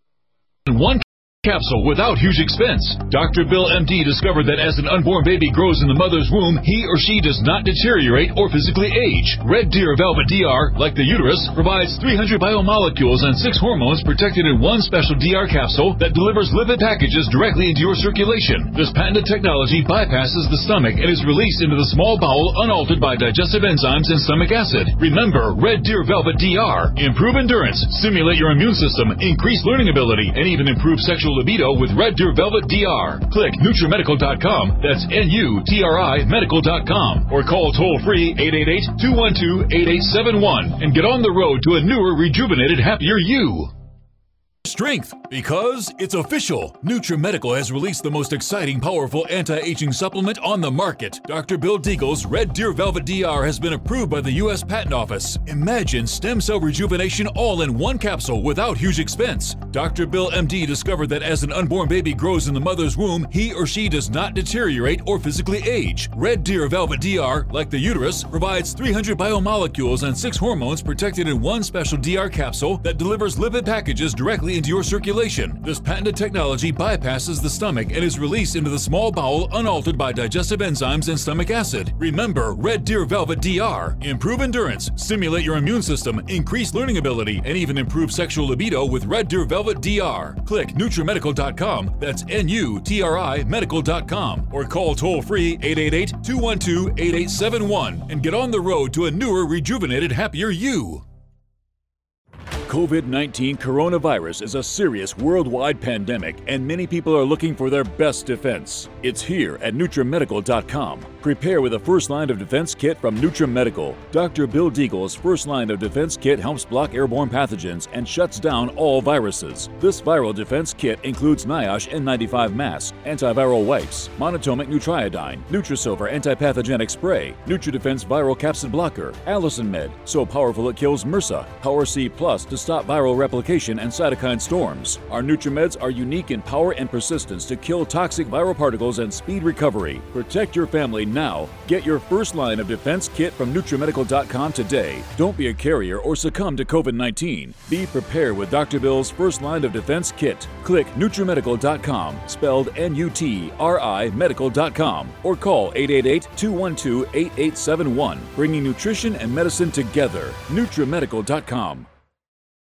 One capsule without huge expense. Doctor Bill M D discovered that as an unborn baby grows in the mother's womb, he or she does not deteriorate or physically age. Red Deer Velvet D R, like the uterus, provides three hundred biomolecules and six hormones protected in one special D R capsule that delivers lipid packages directly into your circulation. This patented technology bypasses the stomach and is released into the small bowel unaltered by digestive enzymes and stomach acid. Remember, Red Deer Velvet D R. Improve endurance, stimulate your immune system, increase learning ability, and even improve sexual libido with Red Deer Velvet D R. Click NutriMedical dot com, that's N U T R I Medical dot com, or call toll-free eight eight eight, two one two, eight eight seven one and get on the road to a newer, rejuvenated, happier you. Strength, because it's official. NutriMedical has released the most exciting, powerful anti-aging supplement on the market. Doctor Bill Deagle's Red Deer Velvet D R has been approved by the U S Patent Office. Imagine stem cell rejuvenation all in one capsule without huge expense. Doctor Bill M D discovered that as an unborn baby grows in the mother's womb, he or she does not deteriorate or physically age. Red Deer Velvet D R, like the uterus, provides three hundred biomolecules and six hormones protected in one special D R capsule that delivers lipid packages directly into your circulation. This patented technology bypasses the stomach and is released into the small bowel unaltered by digestive enzymes and stomach acid. Remember, Red Deer Velvet D R. Improve endurance, stimulate your immune system, increase learning ability, and even improve sexual libido with Red Deer Velvet D R. Click NutriMedical dot com, that's N U T R I Medical dot com, or call toll-free eight eight eight, two one two, eight eight seven one and get on the road to a newer, rejuvenated, happier you. COVID nineteen coronavirus is a serious worldwide pandemic, and many people are looking for their best defense. It's here at NutriMedical dot com. Prepare with a first line of defense kit from NutriMedical. Doctor Bill Deagle's first line of defense kit helps block airborne pathogens and shuts down all viruses. This viral defense kit includes NIOSH N ninety-five mask, antiviral wipes, monatomic Nutriodine, Nutrisilver antipathogenic spray, NutriDefense viral capsid blocker, Allison Med, so powerful it kills MRSA, Power C Plus to stop viral replication and cytokine storms. Our NutriMeds are unique in power and persistence to kill toxic viral particles and speed recovery. Protect your family now. Get your first line of defense kit from NutriMedical dot com today. Don't be a carrier or succumb to COVID nineteen. Be prepared with Doctor Bill's first line of defense kit. Click NutriMedical dot com, spelled N U T R I medical dot com, or call eight eight eight, two one two, eight eight seven one, bringing nutrition and medicine together. NutriMedical dot com.